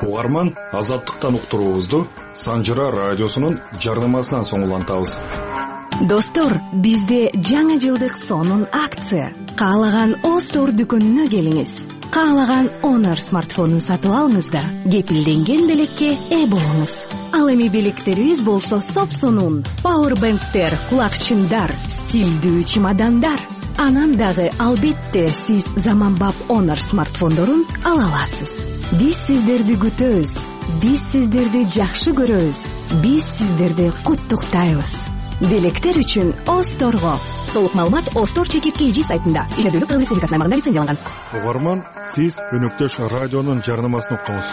[SPEAKER 16] угарман Азаттыктан уктуруубузду Санжыра радиосунун жарнамасынан соң улантабыз.
[SPEAKER 18] Достор, бизде жаңы жылдык сонун акция. Каалаган Остор дүкөнүнө келиңиз. Каалаган Honor смартфонун сатып алыңыз да кепилденген белекке ээ болуңуз. Ал эми белектерибиз болсо сопсонун. Powerbanktер, кулакчындар, стилдүү чемодандар. Анан дагы албетте сиз заманбап Honor смартфондорун ала аласыз. Биз сиздерди күтөбүз. Биз сиздерди жакшы көрөбүз. Биз сиздерди куттуктайбыз. Белектер үчүн Осторго. Толук маалымат Остор чекит кей джи сайтында. Ишендүүлүк Кыргыз Республикасынын аймагында лицензияланган.
[SPEAKER 16] Угарман, сиз өнөктөш радионун жарнамасын укуңуз.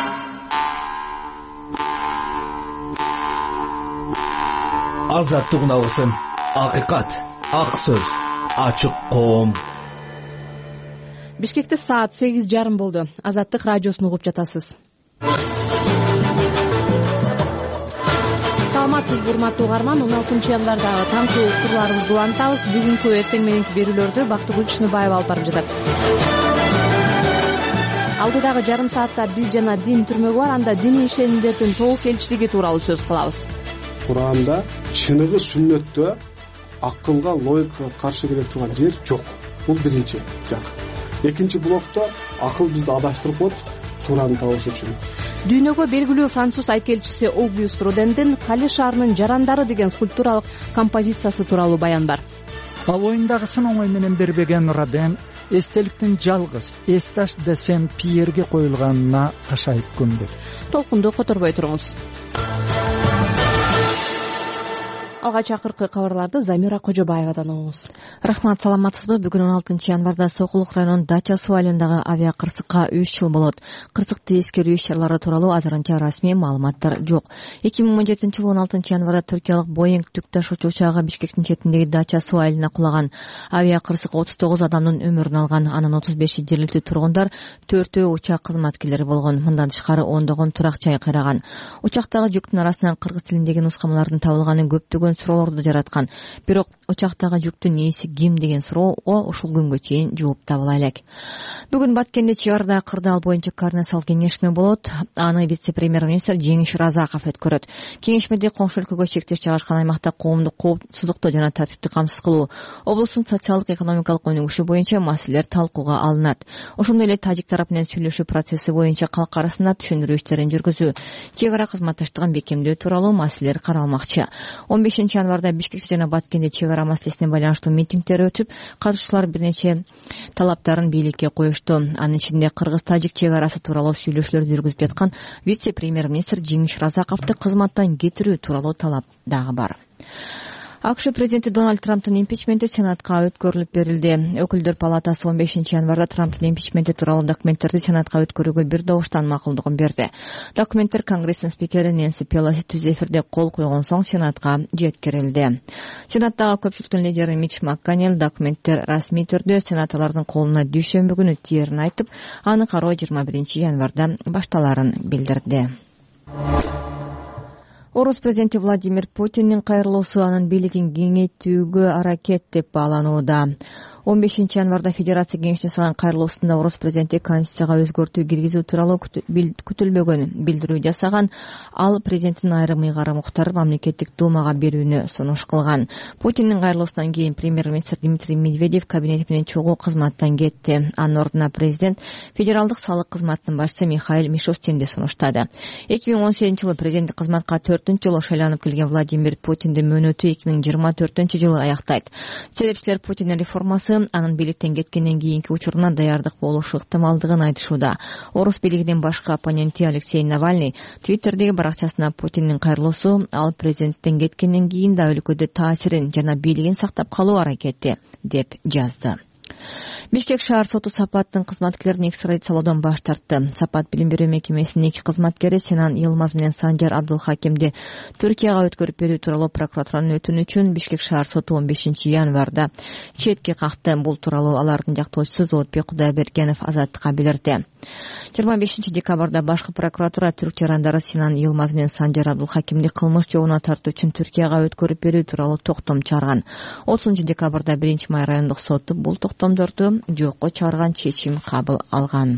[SPEAKER 19] Азаттык уналысын. Акыйкат, ак сөз, ачык коом.
[SPEAKER 2] Бишкекте саат сегиз жарым болду. Азаттык радиосун угуп жатасыз. Саламатсызбы, урматтуу угарман. он алтынчы январдагы таңкы уктурууларыбызды улантабыз. Бүгүнкү эртең мененки берүүлөрдү Бактыгүл Чыныбаева алып барып жатат. Алдыдагы жарым саатта биз жана дин түрмөгү бар, анда диний ишенимдердин толук элчилиги тууралуу сөз кылабыз.
[SPEAKER 20] Куранда чыныгы сүннөттө акылга, логикага каршы келе турган жер жок. Бул биринчи жак. Экинчи блокто акыл бизди адаштырып коет туураны табыш үчүн.
[SPEAKER 2] Дүйнөгө белгилүү француз айкелчиси Огюст Родендин Кали шаарынын жарандары деген скульптуралык композициясы тууралуу баян бар.
[SPEAKER 21] Ал оюндагысын оңой менен бербеген Роден эстеликтин жалгыз Эсташ де Сен-Пьерге коюлганына кашайып күндү.
[SPEAKER 2] Толкунду которбой туруңуз. Алгач акыркы кабарларды Замира Кожобаевадан угуңуз.
[SPEAKER 5] Рахмат, саламатсызбы? Бүгүн он алтынчы январда Сокулук районунун Дача суу айылындагы авиа кырсыкка үч жыл болот. Кырсыкты эскерүү иш-чаралары тууралуу азырынча расмий маалыматтар жок. эки миң он жетинчи жылы он алтынчы январда туркиялык Boeing түк ташуучу учагы Бишкектин четиндеги Дача суу айылына кулаган. Авиа кырсык отуз тогуз адамдын өмүрүн алган. Анын отуз беши жергиликтүү тургундар, төртөө учак кызматкерлери болгон. Мындан тышкары ондогон турак жай кыйраган. Учактагы жүктүн арасынан кыргыз тилиндеги нускамалардын табылганы көптөгөн суроолорду жараткан. Бирок учактагы жүктүн ээси ким деген суроого ушул күнгө чейин жооп табыла элек. Бүгүн Баткенде чек арада кырдаал боюнча координациялык кеңешме болот. Аны вице-премьер-министр Жеңиш Разаков өткөрөт. Кеңешмеде коңшу өлкөгө чектеш жайгашкан аймакта коомдук коопсуздукту жана тартипти камсыз кылуу, облустун социалдык экономикалык өнүгүшү боюнча маселелер талкууга алынат. Ошондой эле тажик тарап менен сүйлөшүү процесси боюнча калк арасында түшүндүрүү иштерин жүргүзүү, чек ара кызматташтыгын бекемдөө тууралуу маселелер каралмакчы. он бешинчи январда Бишкекте жана Баткенде чек ара маселесине байланыштуу митингдер өтүп, катышуучулар бир нече талаптарын бийликке коюшту. Анын ичинде кыргыз-тажик чек арасы тууралуу сүйлөшүүлөрдү жүргүзүп жаткан вице-премьер-министр Жеңиш Разаковду кызматтан кетирүү тууралуу талап дагы бар. АКШ президенти Дональд Трамптын импичменти Сенатка өткөрүлүп берилди. Өкүлдөр палатасы он бешинчи январда Трамптын импичменти тууралуу документтерди Сенатка өткөрүүгө бир добуштан макулдугун берди. Документтер Конгресстин спикери Нэнси Пелоси түз эфирде кол койгон соң Сенатка жеткирилди. Сенаттагы көпчүлүктүн лидери Митч Макконнелл документтер расмий түрдө сенаторлордун колуна дүйшөмбү күнү тиерин айтып, аны кароо жыйырма биринчи январда башталарын билдирди. Орус президенти Владимир Путиндин кайрылуусу анын бийлигин кеңейтүүгө аракет деп бааланууда. он бешинчи январда Федерация кеңешине салган кайрылуусунда Орус президенти Конституцияга өзгөртүү киргизүү тууралуу күтүлбөгөн билдирүү жасаган. Ал президенттин айрым ыйгарым уктарын мамлекеттик думага берүүнү сунуш кылган. Путиндин кайрылуусунан кийин премьер-министр Дмитрий Медведев кабинети менен чогуу кызматтан кетти. Анын ордуна президент федералдык салык кызматынын башчысы Михаил Мишустинди сунуштады. эки миң он сегизинчи жылы президенттик кызматка төртүнчү жолу шайланып келген Владимир Путиндин мөөнөтү эки миң жыйырма төртүнчү жылы аяктайт. Себепчилер Путиндин реформасы анын бийликтен кеткенден кийинки учуруна даярдык болушу ыктымалдыгын айтышууда. Орус бийлигинин башкы оппоненти Алексей Навальный Твиттердеги баракчасына Путиндин кайрылуусу ал президенттен кеткенден кийин да өлкөдө таасирин жана бийлигин сактап калуу аракети деп жазды. Бишкек шаар соту Сапаттын кызматкерлерин экстрадициялоодон баш тартты. Сапат билим берүү мекемесинин эки кызматкери Сенан Йылмаз менен Санжар Абдулхакимди Түркияга өткөрүп берүү тууралуу прокуратуранын өтүнү үчүн Бишкек шаар соту он бешинчи январда четке какты. Бул тууралуу алардын жактоочусу Зоотбек Кудайбергенов Азаттыкка билдирди. жыйырма бешинчи декабрда башкы прокуратура түрк жарандары Сенан Йылмаз менен Санжар Абдулхакимди кылмыш жобуна тартуу үчүн Түркияга өткөрүп берүү тууралуу токтом чыгарган. отузунчу декабрда биринчи май райондук соту бул токтомдорду жокко чыгарган чечим кабыл алган.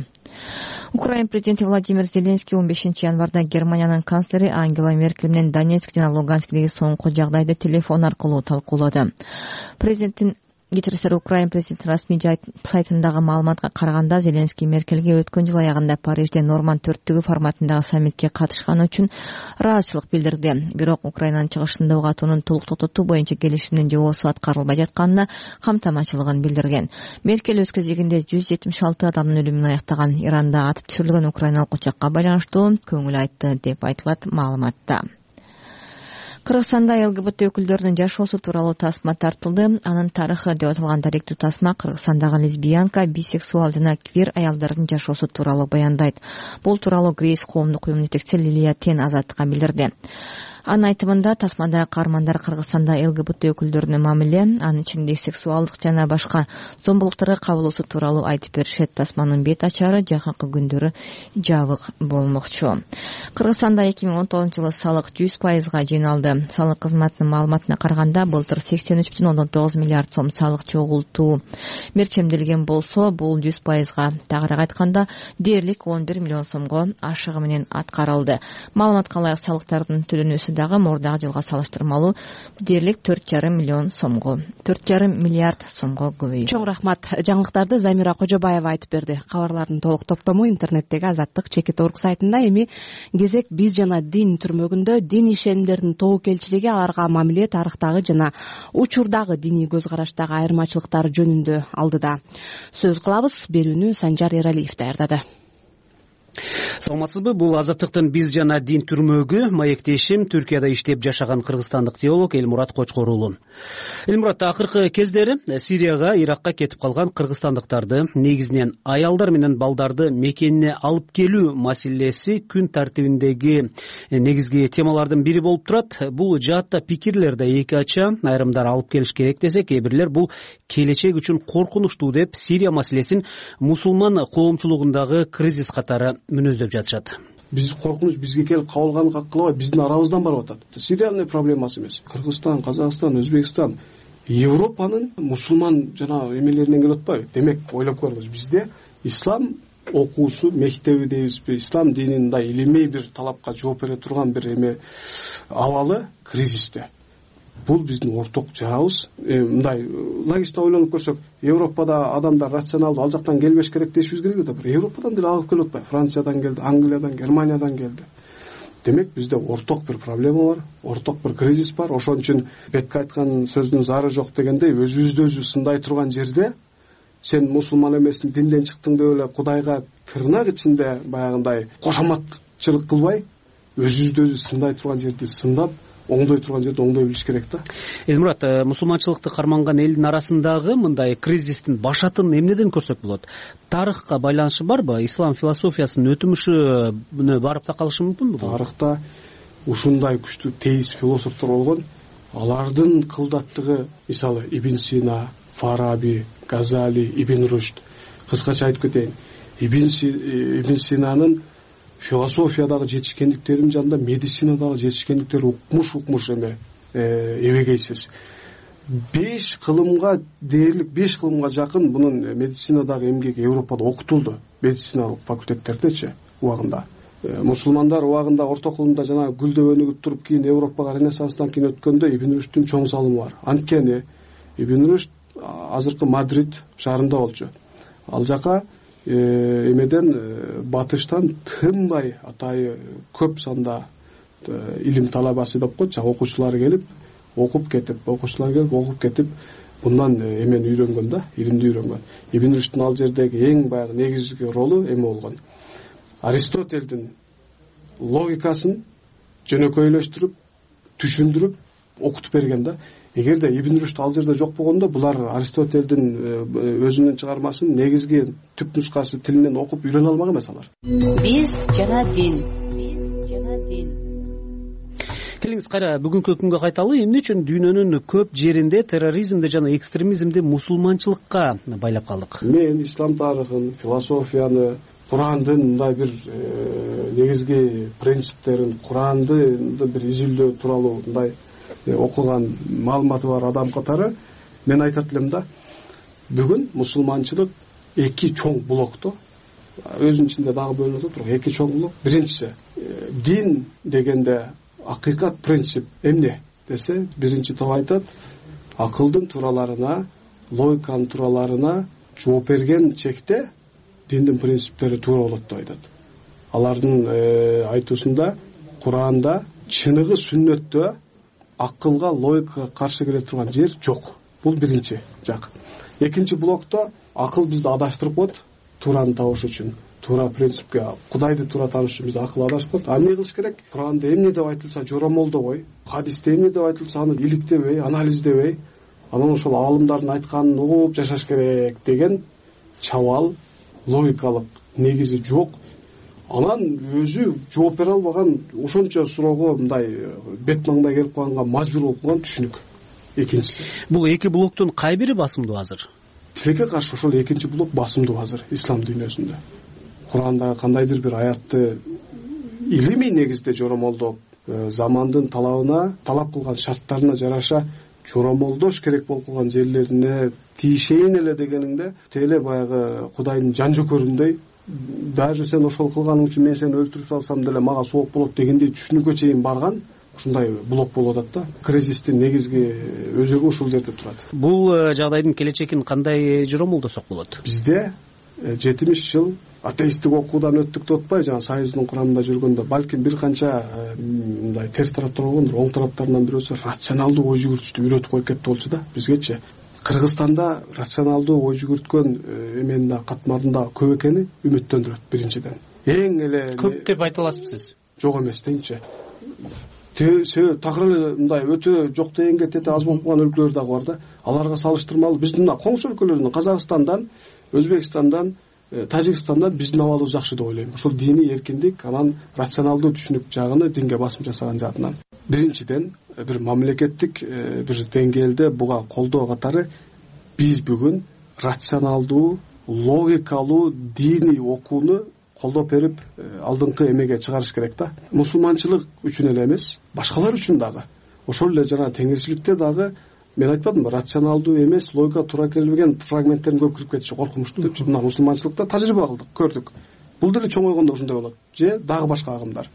[SPEAKER 5] Украин президенти Владимир Зеленский он бешинчи январда Германиянын канцлери Ангела Меркель менен Донецк жана Луганскдеги соңку жагдайды телефон аркылуу талкуулады. Президенттин кечирисиңер Украин президентинин расмий сайтындагы маалыматка караганда Зеленский Меркельге өткөн жыл аягында Парижде Норманд төрттүгү форматындагы саммитке катышканы үчүн ыраазычылык билдирди. Бирок Украинанын чыгышында угатуунун толук токтотуу боюнча келишимдин жобосу аткарылбай жатканына камтамачылыгын билдирген. Меркель өз кезегинде жүз жетимиш алты адамдын өлүмүн аяктаган Иранда атып түшүрүлгөн украиналык учакка байланыштуу көңүл айтты деп айтылат маалыматта. Кыргызстанда ЛГБТ өкүлдөрүнүн жашоосу тууралуу тасма тартылды. Анын тарыхы деп аталган даректүү тасма Кыргызстандагы лесбиянка, бисексуал жана квир аялдардын жашоосу тууралуу баяндайт. Бул тууралуу Грейс коомдук уюмунун жетекчиси Лилия Тен Азаттыкка билдирди. Анын айтымында тасмадагы каармандар Кыргызстанда ЛГБТ өкүлдөрүнө мамиле, анын ичинде сексуалдык жана башка зомбулуктарга кабылуусу тууралуу айтып беришет. Тасманын бет ачары жакынкы күндөрү жабык болмокчу. Кыргызстанда эки миң он тогузунчу жылы салык жүз пайызга жыйналды. Салык кызматынын маалыматына караганда былтыр сексен үч бүтүн ондон тогуз миллиард сом салык чогултуу мерчемделген болсо, бул жүз пайызга, тагыраак айтканда дээрлик он бир миллион сомго ашыгы менен аткарылды. Маалыматка ылайык салыктардын төлөнүүсү дагы мурдагы жылга салыштырмалуу дээрлик төрт жарым миллион сомго, төрт жарым миллиард сомго көбөйүп.
[SPEAKER 2] Чоң рахмат. Жаңылыктарды Замира Кожобаева айтып берди. Кабарлардын толук топтому интернеттеги Азаттык чекит орг сайтында. Эми кезек биз жана дин түрмөгүндө дин ишенимдердин тобокелчилиги, аларга мамиле, тарыхтагы жана учурдагы диний көз караштагы айырмачылыктар жөнүндө алдыда. Сөз кылабыз. Берүүнү Санжар Эралиев даярдады.
[SPEAKER 6] Саламатсызбы? Бул Азаттыктын биз жана дин түрмөгү. Маектешим Түркияда иштеп жашаган кыргызстандык теолог Элмурат Кочкор уулу. Элмурат, акыркы кездери Сирияга, Иракка кетип калган кыргызстандыктарды, негизинен аялдар менен балдарды мекенине алып келүү маселеси күн тартибиндеги негизги темалардын бири болуп турат. Бул жаатта пикирлер да эки ача. Айрымдар алып келиш керек десе, кээ бирлер бул келечек үчүн коркунучтуу деп Сирия маселесин мусулман коомчулугундагы кризис катары мүнөздөп жатышат.
[SPEAKER 20] Биз коркунуч бизге келип кабылганга кылабай, биздин арабыздан барып атат. Сириянын проблемасы эмес. Кыргызстан, Казакстан, Өзбекстан, Европанын мусулман жана эмелеринен келип атпайбы? Демек, ойлоп көрүңүз, бизде ислам окуусу, мектеби дейбизби, ислам динин мындай илимий бир талапка жооп бере турган бир эме абалы кризисте. Бул биздин орток жарабыз. Мындай логично ойлонуп көрсөк, Европада адамдар рационалдуу ал жактан келбеш керек дешибиз керек да, бир Европадан деле алып келип атпайбы? Франциядан келди, Англиядан, Германиядан келди. Демек бизде орток бир проблема бар, орток бир кризис бар. Ошон үчүн бетке айткан сөздүн зары жок дегендей, өзүбүздү өзү сындай турган жерде сен мусулман эмессиң, динден чыктың деп эле Кудайга тырнак ичинде баягындай кошоматчылык кылбай, өзүбүздү өзү сындай турган жерди сындап, оңдой турган жерде оңдой билиш керек да.
[SPEAKER 6] Элмурат, мусулманчылыкты карманган элдин арасындагы мындай кризистин башатын эмнеден көрсөк болот? Тарыхка байланышы барбы? Ислам философиясынын өтүмүшүнө барып такалышы мүмкүнбү?
[SPEAKER 20] Тарыхта ушундай күчтүү теист философтор болгон. Алардын кылдаттыгы, мисалы Ибн Сина, Фараби, Газали, Ибн Рушд. Кыскача айтып кетейин. Ибн Синанын философиядагы жетишкендиктеринин жанында медицинадагы жетишкендиктери укмуш укмуш эме эбегейсиз. беш кылымга дээрлик, беш кылымга жакын бунун медицинадагы эмгеги Европада окутулду. Медициналык факультеттердечи убагында. Мусулмандар убагында орто кылымда жана гүлдөп өнүгүп туруп, кийин Европага Ренессанстан кийин өткөндө Ибн Руштдун чоң салымы бар. Анткени Ибн Рушд азыркы Мадрид шаарында болчу. Ал жака эмеден батыштан тынбай атайы көп санда илим талабасы деп койчу, окуучулар келип окуп кетип, окуучулар келип окуп кетип, мындан эмени үйрөнгөн да, илимди үйрөнгөн. Ибн Руштдун ал жердеги эң баягы негизги ролу эме болгон. Аристотельдин логикасын жөнөкөйлөштүрүп, түшүндүрүп, окутуп берген да. Эгерде Ибн Рушд ал жерде жок болгондо, булар Аристотельдин өзүнүн чыгармасын негизги түп нускасы тилинен окуп үйрөнө алмак эмес алар.
[SPEAKER 22] Биз жана дин. Биз жана дин.
[SPEAKER 6] Келиңиз кайра бүгүнкү күнгө кайталы. Эмне үчүн дүйнөнүн көп жеринде терроризмди жана экстремизмди мусулманчылыкка байлап калдык?
[SPEAKER 20] Мен ислам тарыхын, философияны, Курандын мындай бир негизги принциптерин, Куранды бир изилдөө тууралуу мындай окуган маалыматы бар адам катары мен айтат элем да, бүгүн мусулманчылык эки чоң блокто өзүнүн ичинде дагы бөлүнүп атат, бирок эки чоң блок. Биринчиси дин дегенде акыйкат, принцип эмне десе, биринчи топ айтат акылдын туураларына, логиканын туураларына жооп берген чекте диндин принциптери туура болот деп айтат. Алардын айтуусунда Куранда чыныгы сүннөттө акылга, логикага каршы келе турган жер жок. Бул биринчи жак. Экинчи блокто акыл бизди адаштырып коет, туураны табыш үчүн, туура принципке, Кудайды туура тааныш үчүн бизди акыл адашып коет. А эмне кылыш керек? Куранда эмне деп айтылса жоромолдобой, хадисте эмне деп айтылса аны иликтебей, анализдебей, анан ошол аалымдардын айтканын угуп жашаш керек деген чабал, логикалык негизи жок. Анан өзү жооп бере албаган, ошончо суроого мындай бет маңдай келип калганга мажбур болуп калган түшүнүк. Экинчиси.
[SPEAKER 6] Бул эки блоктун кай бири басымдуу азыр?
[SPEAKER 20] Тилекке каршы ошол экинчи блок басымдуу азыр ислам дүйнөсүндө. Курандагы кандайдыр бир аятты илимий негизде жоромолдоп, замандын талабына, талап кылган шарттарына жараша жоромолдош керек болуп калган жерлерине тийишейин эле дегениңде, теле баягы Кудайдын жан жөкөрүндөй, даже сен ошол кылганың үчүн мен сени өлтүрүп салсам деле мага сооп болот дегендей түшүнүккө чейин барган ушундай блок болуп атат да. Кризистин негизги өзөгү ушул жерде турат.
[SPEAKER 6] Бул жагдайдын келечегин кандай жоромолдосок болот?
[SPEAKER 20] Бизде жетимиш жыл атеисттик окуудан өттүк деп атпайбы, жана Союздун курамында жүргөндө, балким бир канча мындай терс тараптар болгондур. Оң тараптарынан бирөөсү рационалдуу ой жүгүртүштү үйрөтүп коюп кетти болчу да бизгечи. Кыргызстанда рационалдуу ой жүгүрткөн эменин да катмардын да көп экени үмүттөндүрөт биринчиден. Эң эле
[SPEAKER 6] көп деп айта аласызбы?
[SPEAKER 20] Жок эмес дейинчи. Такыр эле мындай өтө жок дегенге тете аз болуп калган өлкөлөр дагы бар да. Аларга салыштырмалуу биздин мына коңшу өлкөлөрдөн, Казакстандан, Өзбекстандан, Тажикстандан биздин абалыбыз жакшы деп ойлойм. Ошол диний эркиндик, анан рационалдуу түшүнүк жагыны динге басым жасаган жагынан. Биринчиден бир мамлекеттик бир деңгээлде буга колдоо катары биз бүгүн рационалдуу, логикалуу диний окууну колдоп берип алдыңкы эмеге чыгарыш керек да. Мусулманчылык үчүн эле эмес, башкалар үчүн дагы. Ошол эле жана теңирчиликте дагы мен айтпадымбы, рационалдуу эмес, логика туура келбеген фрагменттерин көп кирип кетиши коркунучтуу депчи. Мына мусулманчылыкта тажрыйба кылдык, көрдүк. Бул деле чоңойгондо ушундай болот. Же дагы башка агымдар.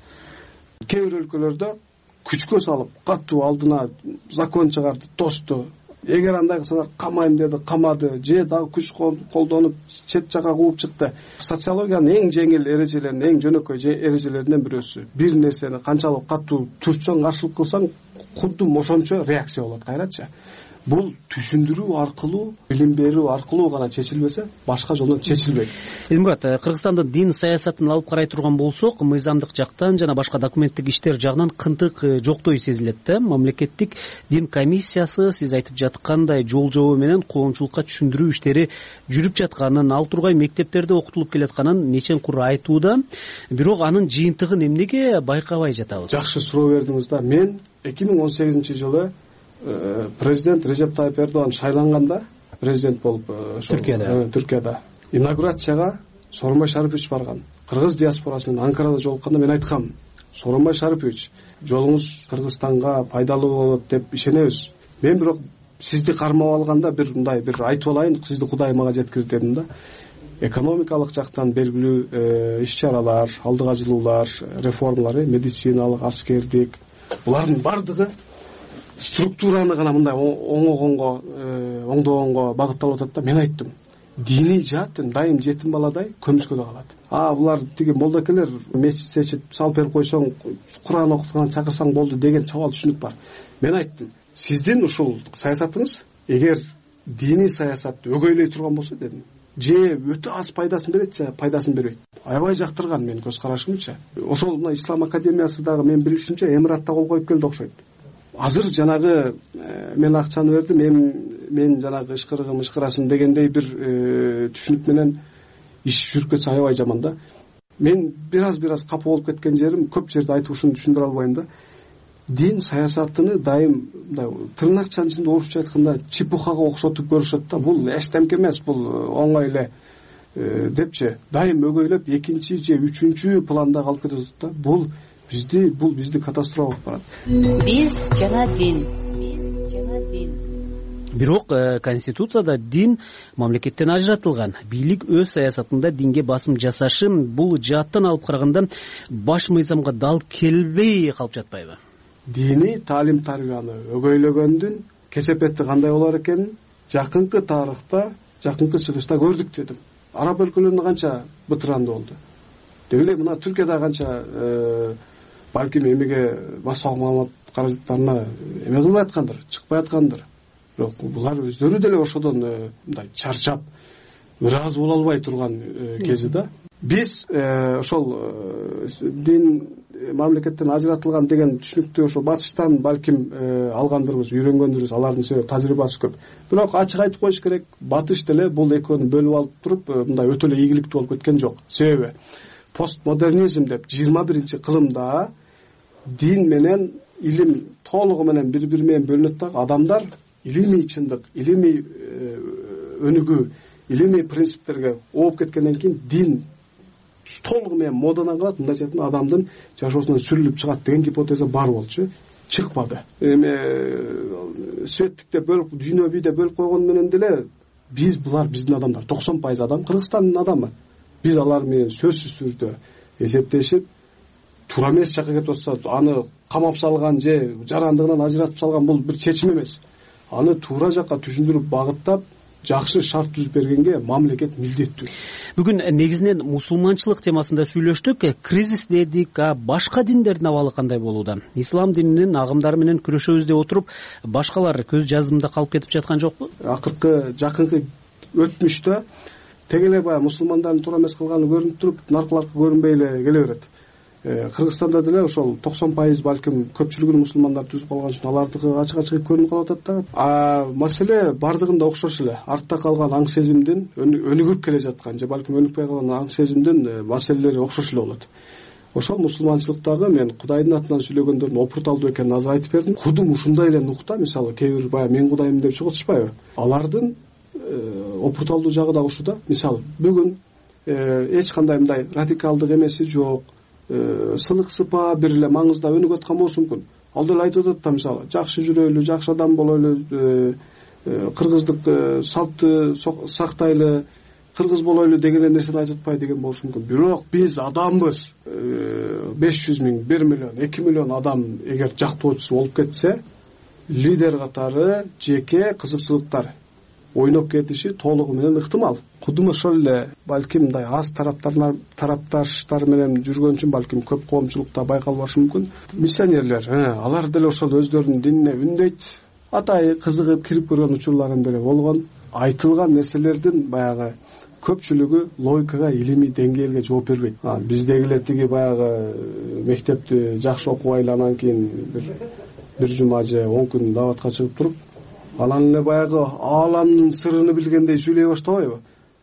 [SPEAKER 20] Кээ бир өлкөлөрдө күчкө салып, катуу алдына закон чыгарды, тосту. Эгер андай кылсаңар камайм деди, камады, же дагы күч колдонуп чет жака кууп чыкты. Социологиянын эң жеңил эрежелеринин, эң жөнөкөй эрежелеринен бирөөсү. Бир нерсени канчалык катуу түртсөң, каршылык кылсаң, кудду ошончо реакция болот, кайрачы. Бул түшүндүрүү аркылуу, билим берүү аркылуу гана чечилбесе, башка жолдон чечилбейт.
[SPEAKER 6] Элмурат, Кыргызстандын дин саясатын алып карай турган болсок, мыйзамдык жактан жана башка документтик иштер жагынан кынтык жоктой сезилет да. Мамлекеттик дин комиссиясы сиз айтып жаткандай жол жобо менен коомчулукка түшүндүрүү иштери жүрүп жатканын, ал тургай мектептерде окутулуп келатканын нечен кур айтууда. Бирок анын жыйынтыгын эмнеге байкабай жатабыз?
[SPEAKER 20] Жакшы суроо бердиңиз да. Мен эки миң он сегизинчи жылы президент Режеп Тайып Эрдоган шайланганда, президент болуп Түркияда, Түркияда инаугурацияга Сооронбай Шарипович барган. Кыргыз диаспорасы менен Анкарада жолукканда мен айткам: Сооронбай Шарипович, жолуңуз Кыргызстанга пайдалуу болот деп ишенебиз. Мен бирок сизди кармап алганда бир мындай бир айтып алайын, сизди Кудай мага жеткирди дедим да. Экономикалык жактан белгилүү иш-чаралар, алдыга жылуулар, реформалар, медициналык, аскердик, булардын бардыгы структураны гана мындай оңогонго, оңдогонго багытталып атат да. Мен айттым, диний жаатын дайым жетим баладай көмүскөдө калат. А булар тиги молдокелер мечит сечит салып берип койсоң, Куран окутканга чакырсаң болду деген чабал түшүнүк бар. Мен айттым, сиздин ушул саясатыңыз эгер диний саясатты өгөйлөй турган болсо дедим, же өтө аз пайдасын берет, же пайдасын бербейт. Аябай жактырган менин көз карашымча. Ошол мына Ислам академиясы дагы мен билишимче Эмиратта кол коюп келди окшойт. Азыр жанагы мен акчаны бердим, мен мен жанагы ышкырыгым ышкырасын дегендей бир түшүнүк менен иш жүрүп кетсе аябай жаман да. Мен бир аз бир аз капа болуп кеткен жерим, көп жерде айтып ушуну түшүндүрө албайм да. Дин саясатыны дайым мындай тырнакчанын ичинде орусча айтканда чепухага окшотуп көрүшөт да. Бул эчтемке эмес, бул оңой эле депчи дайым өгөйлөп экинчи же үчүнчү планда калып кетип атат да. Бул бизди бул бизди катастрофа кылып барат.
[SPEAKER 22] Биз жана дин. Биз жана дин.
[SPEAKER 6] бирок конституцияда дин мамлекеттен ажыратылган. Бийлик өз саясатында динге басым жасашы бул жааттан алып караганда баш мыйзамга дал келбей калып жатпайбы?
[SPEAKER 20] Диний таалим тарбияны өгөйлөгөндүн кесепети кандай болор экенин жакынкы тарыхта, жакынкы чыгышта көрдүк дедим. Араб өлкөлөрүндө канча бытыранды болду. Деги эле мына Түркияда канча балким эмеге басалган маалымат каражаттарына эме кылбай аткандыр, чыкпай аткандыр. Бирок булар өздөрү деле ошодон мындай чарчап, ыраазы боло албай турган кези да. Биз ошол дин мамлекеттен ажыратылган деген түшүнүктү ошо батыштан балким алгандырбыз, үйрөнгөндүрбүз, алардын себеби тажрыйбасы көп. Бирок ачык айтып коюш керек, батыш деле бул экөөнү бөлүп алып туруп мындай өтө эле ийгиликтүү болуп кеткен жок. Себеби постмодернизм деп жыйырма биринчи кылымда дин менен илим толугу менен бири-бири менен бөлүнөт дагы. Адамдар илимий чындык, илимий өнүгүү, илимий принциптерге ооп кеткенден кийин дин толугу менен модадан калат, мындайча айтканда адамдын жашоосунан сүрүлүп чыгат деген гипотеза бар болчу. Чыкпады. Эми светтикте бөлүп, дүйнө бийде бөлүп койгон менен деле биз булар биздин адамдар токсон пайыз адам Кыргызстандын адамы. Биз алар менен сөзсүз түрдө эсептешип туура эмес жакка кетип атса, аны камап салган же жарандыгынан ажыратып салган бул бир чечим эмес. Аны туура жакка түшүндүрүп багыттап жакшы шарт түзүп бергенге мамлекет милдеттүү.
[SPEAKER 6] Бүгүн негизинен мусулманчылык темасында сүйлөштүк. Кризис дедик, а башка диндердин абалы кандай болууда? Ислам дининин агымдары менен күрөшөбүз деп отуруп, башкалар көз жазымында калып кетип жаткан жокпу?
[SPEAKER 20] Акыркы жакынкы өтмүштө тег эле баягы мусулмандардын туура эмес кылганы көрүнүп туруп, наркыларга көрүнбөй эле келе берет. Кыргызстанда деле ошол токсон пайыз балким көпчүлүгүн мусулмандар түзүп калган үчүн алардыкы ачык-ачык көрүнүп калып атат дагы. А маселе бардыгында окшош эле. Артта калган аң сезимдин өнүгүп келе жаткан же балким өнүкпөй калган аң сезимдин маселелери окшош эле болот. Ошол мусулманчылыктагы мен Кудайдын атынан сүйлөгөндөрдүн опурталдуу экенин азыр айтып бердим. Кудум ушундай эле нукта, мисалы кээ бир баягы мен Кудаймын деп чыгып атышпайбы? Алардын опурталдуу жагы да ушуда. Мисалы бүгүн эч кандай мындай радикалдык эмеси жок. Сылык сыпа бир эле маңызда өнүгүп аткан болушу мүмкүн. Ал деле айтып атат да, мисалы жакшы жүрөлү, жакшы адам болойлу, кыргыздык салтты сактайлы, кыргыз болойлу деген нерсени айтып атпай деген болушу мүмкүн. Бирок биз адамбыз. беш жүз миң, бир миллион, эки миллион адам эгер жактоочусу болуп кетсе, лидер катары жеке кызыкчылыктар ойноп кетиши толугу менен ыктымал. Кудум ошол эле балким мындай аз тараптарлар тарапташтар менен жүргөн үчүн балким көп коомчулукта байкалбашы мүмкүн. Миссионерлер, алар деле ошол өздөрүнүн динине үндөйт. Атайы кызыгып кирип көргөн учурларым деле болгон. Айтылган нерселердин баягы көпчүлүгү логикага, илимий деңгээлге жооп бербейт. Биздеги эле тиги баягы мектепти жакшы окубайлы анан кийин бир бир жума же он күн даватка чыгып туруп, анан эле баягы ааламдын сырын билгендей сүйлөй баштабайбы?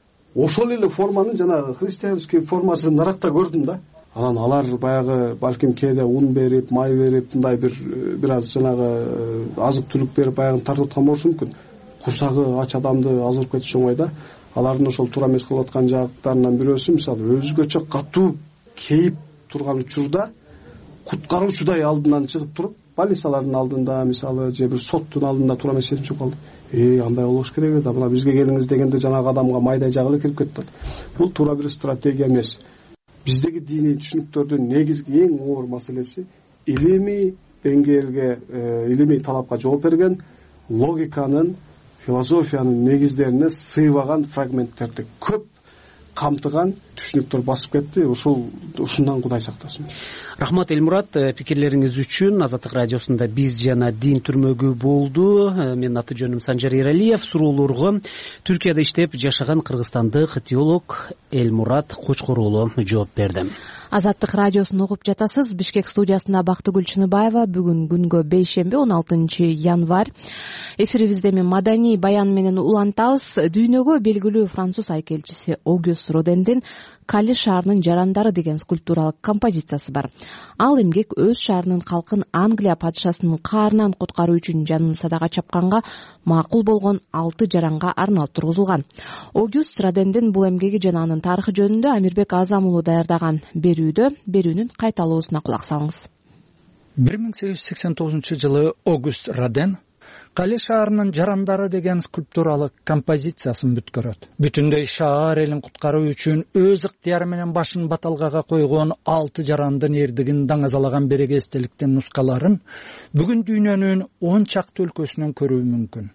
[SPEAKER 20] Ошол эле форманын жанагы христианский формасын наракта көрдүм да. Анан алар баягы балким кээде ун берип, май берип, мындай бир бир аз жанагы азык түлүк берип баягы тартып аткан болушу мүмкүн. Курсагы ач адамды азырып кетиш оңой да. Алардын ошол туура эмес кылып аткан жактарынан бирөөсү мисалы өзгөчө катуу кейип турган учурда куткаруучудай алдынан чыгып туруп, больницалардын алдында мисалы же бир соттун алдында туура эмес сезим чыгып калды. Э, андай болуш керек да, мына бизге келиңиз дегенде жанагы адамга майдай жагы эле кирип кетти. Бул туура бир стратегия эмес. Биздеги диний түшүнүктөрдүн негизги эң оор маселеси илимий деңгээлге, илимий талапка жооп берген, логиканын, философиянын негиздерине сыйбаган фрагменттерди көп камтыган түшүнүктөр басып кетти. Ушул ушундан Кудай сактасын.
[SPEAKER 6] Рахмат Элмурат, пикирлериңиз үчүн. Азаттык радиосунда биз жана дин түрмөгү болду. Менин аты жөнүм Санжар Эралиев. Суроолорго Түркияда иштеп жашаган кыргызстандык теолог Элмурат Кочкор уулу жооп берди.
[SPEAKER 2] Азаттык радиосун угуп жатасыз. Бишкек студиясында Бактыгүл Чыныбаева. Бүгүн күнгө бейшемби он алтынчы январь. Эфирибизде мен маданий баян менен улантабыз. Дүйнөгө белгилүү француз айкелчиси Огюст Родендин Кали шаарынын жарандары деген скульптуралык композициясы бар. Ал эмгек өз шаарынын калкын Англия падышасынын каарынан куткаруу үчүн жанын садака чапканга макул болгон алты жаранга арналып тургузулган. Огюст Родендин бул эмгеги жана анын тарыхы жөнүндө Амирбек Азам уулу даярдаган берүүдө берүүнүн кайталоосуна кулак салыңыз.
[SPEAKER 21] бир миң сегиз жүз сексен тогузунчу жылы Огюст Роден Кале шаарынын жарандары деген скульптуралык композициясын бүткөрөт. Бүтүндөй шаар элин куткаруу үчүн өз ыктыяры менен башын баталгага койгон алты жарандын эрдигин даңазалаган береге эстеликтин нускаларын бүгүн дүйнөнүн он чакты өлкөсүнөн көрүү мүмкүн.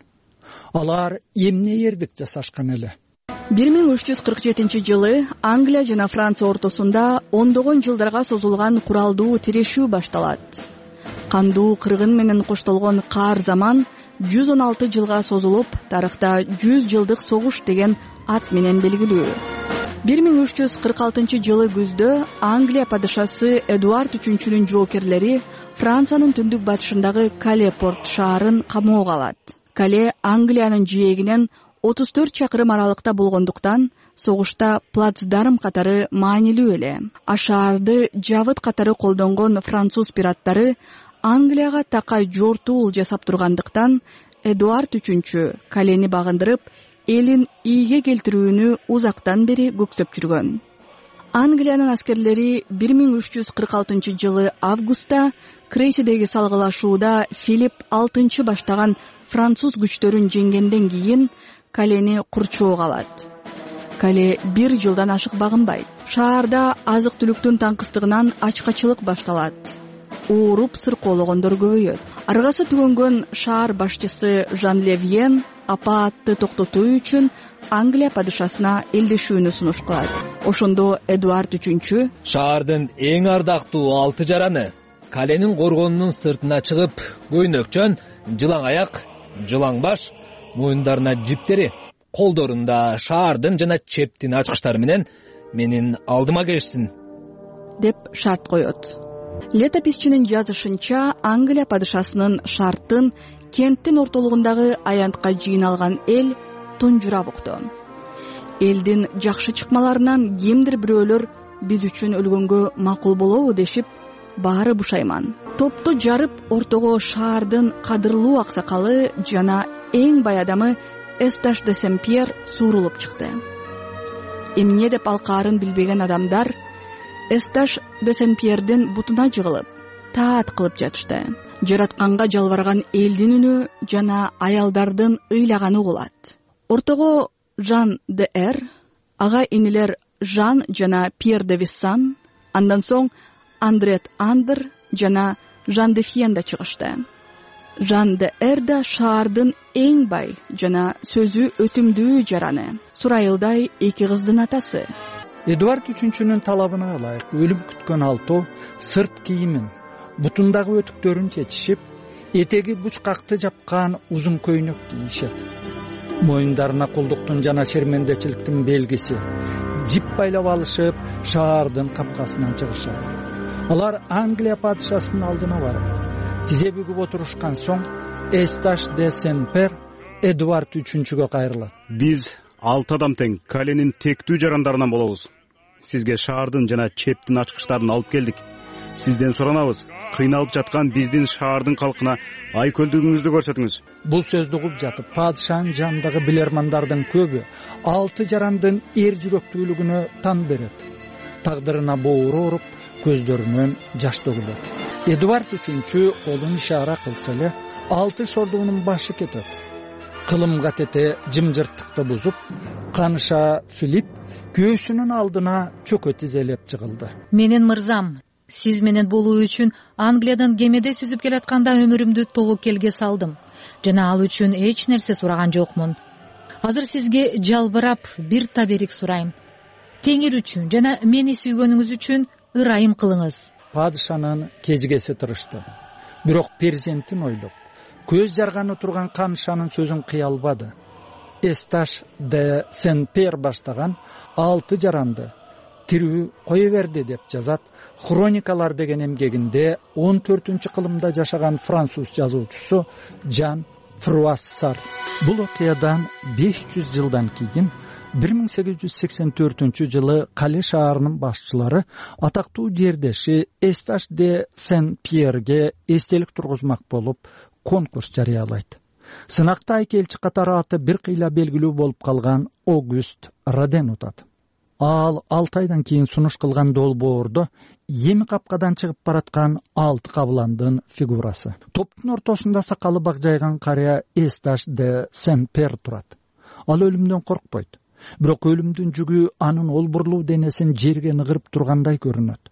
[SPEAKER 21] Алар эмне эрдик жасашкан эле?
[SPEAKER 1] бир миң үч жүз кырк жетинчи жылы Англия жана Франция ортосунда ондогон жылдарга созулган куралдуу тирешүү башталат. Кандуу кыргын менен коштолгон каар заман жүз он алты жылга созулуп, тарыхта жүз жылдык согуш деген ат менен белгилүү. бир миң үч жүз кырк алтынчы жылы күздө Англия падышасы Эдуард үчүнчүнүн жоокерлери Франциянын түндүк батышындагы Кале порт шаарын камоого алат. Кале Англиянын жээгинен отуз төрт чакырым аралыкта болгондуктан согушта плацдарм катары маанилүү эле. А шаарды жабыт катары колдонгон француз пираттары Англияга такай жортуул жасап тургандыктан Эдуард үчүнчү Калени багындырып, элин ийге келтирүүнү узактан бери көксөп жүргөн. Англиянын аскерлери бир миң үч жүз кырк алтынчы жылы августта Крейсидеги салгылашууда Филипп алтынчы баштаган француз күчтөрүн жеңгенден кийин Калени курчоого алат. Кале бир жылдан ашык багынбайт. Шаарда азык-түлүктүн таңкыстыгынан ачкачылык башталат. Ооруп сыркоологондор көбөйөт. Аргасы түгөнгөн шаар башчысы Жан Левьен апаатты токтотуу үчүн Англия падышасына элдешүүнү сунуш кылат. Ошондо Эдуард үчүнчү
[SPEAKER 19] шаардын эң ардактуу алты жараны Каленин коргонунун сыртына чыгып, көйнөкчөн, жылаң аяк, жылаң баш, моюндарына жиптери, колдорунда шаардын жана чептин ачкычтары менен менин алдыма келишсин
[SPEAKER 1] деп шарт коет. Летописчинин жазышынча, Англия падышасынын шарттын кенттин ортолугундагы аянтка жыйналган эл тунжурап укту. Элдин жакшы чыкмаларынан кимдир бирөөлөр биз үчүн өлгөнгө макул болобу дешип, баары бушайман. Топту жарып, ортого шаардын кадырлуу аксакалы жана эң бай адамы Эсташ де Сен-Пьер суурулуп чыкты. Эмне деп алкаарын билбеген адамдар Эсташ де Сен-Пьердин бутуна жыгылып, таат кылып жатышты. Жаратканга жалбарган элдин үнү жана аялдардын ыйлаганы угулат. Ортого Жан де Эр, ага инилер Жан жана Пьер де Виссан, андан соң Андрет Андер жана Жан де Фиен да чыгышты. Жан де Эр да шаардын эң бай жана сөзү өтүмдүү жараны, Сурайылдай эки кыздын атасы.
[SPEAKER 21] Эдуард үчүнчүнүн талабына ылайык өлүм күткөн алтоо сырт кийимин, бутундагы өтүктөрүн чечишип, этеги бучкакты жапкан узун көйнөк кийишет. Моюндарына кулдуктун жана шермендечиликтин белгиси, жип байлап алышып, шаардын капкасынан чыгышат. Алар Англия падышасынын алдына барып, тизе бүгүп отурушкан соң Эсташ де Сен-Пьер Эдуард үчүнчүгө кайрылат.
[SPEAKER 7] Биз алты адам тең Каленин тектүү жарандарынан болобуз. Сизге шаардын жана чептин ачкычтарын алып келдик. Сизден суранабыз, кыйналып жаткан биздин шаардын калкына айкөлдүгүңүздү көрсөтүңүз.
[SPEAKER 21] Бул сөздү угуп жатып, падышанын жанындагы билермандардын көбү алты жарандын эр жүрөктүүлүгүнө тан берет. Тагдырына боору ооруп, көздөрүнөн жаш төгүлөт. Эдуард үчүнчү колун ишара кылса эле, алты шордуунун башы кетет. Кылымга тете жымжырттыкты бузуп, каныша Филипп күйөөсүнүн алдына чөкө тизелеп жыгылды.
[SPEAKER 23] Менин мырзам, сиз менен болуу үчүн Англиядан кемеде сүзүп келатканда өмүрүмдү тобокелге салдым жана ал үчүн эч нерсе сураган жокмун. Азыр сизге жалбырап бир таберик сурайм. Теңир үчүн жана мени сүйгөнүңүз үчүн ырайым кылыңыз.
[SPEAKER 21] Падышанын кежигеси тырышты. Бирок перзентин ойлоп, көз жарганы турган канышанын сөзүн кыя албады. Эсташ де Сен-Пьер баштаган алты жаранды тирүү кое берди деп жазат Хроникалар деген эмгегинде он төртүнчү кылымда жашаган француз жазуучусу Жан Фруассар. Бул окуядан беш жүз жылдан кийин бир миң сегиз жүз сексен төртүнчү жылы Кале шаарынын башчылары атактуу жердеши Эсташ де Сен-Пьерге эстелик тургузмак болуп конкурс жарыялайт. Сынакта айкелчи катары аты бир кыйла белгилүү болуп калган Огюст Роден утат. ал алты айдан кийин сунуш кылган долбоордо эми капкадан чыгып бараткан алты кабыландын фигурасы. Топтун ортосунда сакалы багжайган карыя Эсташ де Сен-Пер турат. Ал өлүмдөн коркпойт. Бирок өлүмдүн жүгү анын олбурлуу денесин жерге ныгырып тургандай көрүнөт.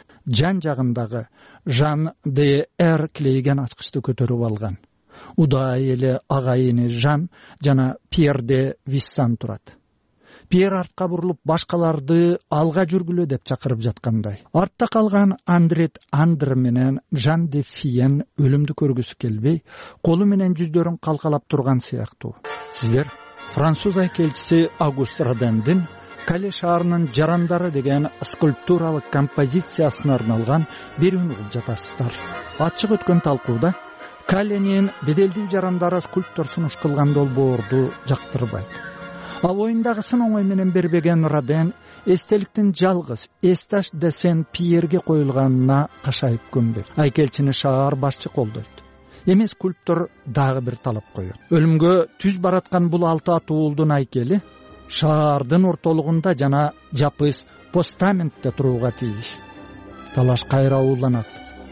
[SPEAKER 21] Жан жагындагы Жан де Эр клейген ачкычты көтөрүп алган. Удай эле агайыны Жан жана Пьер де Виссан турат. Пьер артка бурулуп башкаларды алга жүргүлө деп чакырып жаткандай. Артта калган Андрет Андр менен Жан де Фиен өлүмдү көргүсү келбей, колу менен жүздөрүн калкалап турган сыяктуу. Сиздер француз айкелчиси Агуст Родендин Кале шаарынын жарандары деген скульптуралык композициясына арналган берүүнү угуп жатасыздар. Ачык өткөн талкууда Каленин беделдүү жарандары скульптор сунуш кылган долбоорду жактырбайт. Ал оюндагысын оңой менен бербеген Роден эстеликтин жалгыз Эсташ де Сен-Пьерге коюлганына кашайып көнбөйт. Айкелчини шаар башчы колдойт. Эми скульптор дагы бир талап коет. Өлүмгө түз бараткан бул алты атуулдун айкели шаардын ортолугунда жана жапыс постаментте турууга тийиш. Талаш кайра ууланат.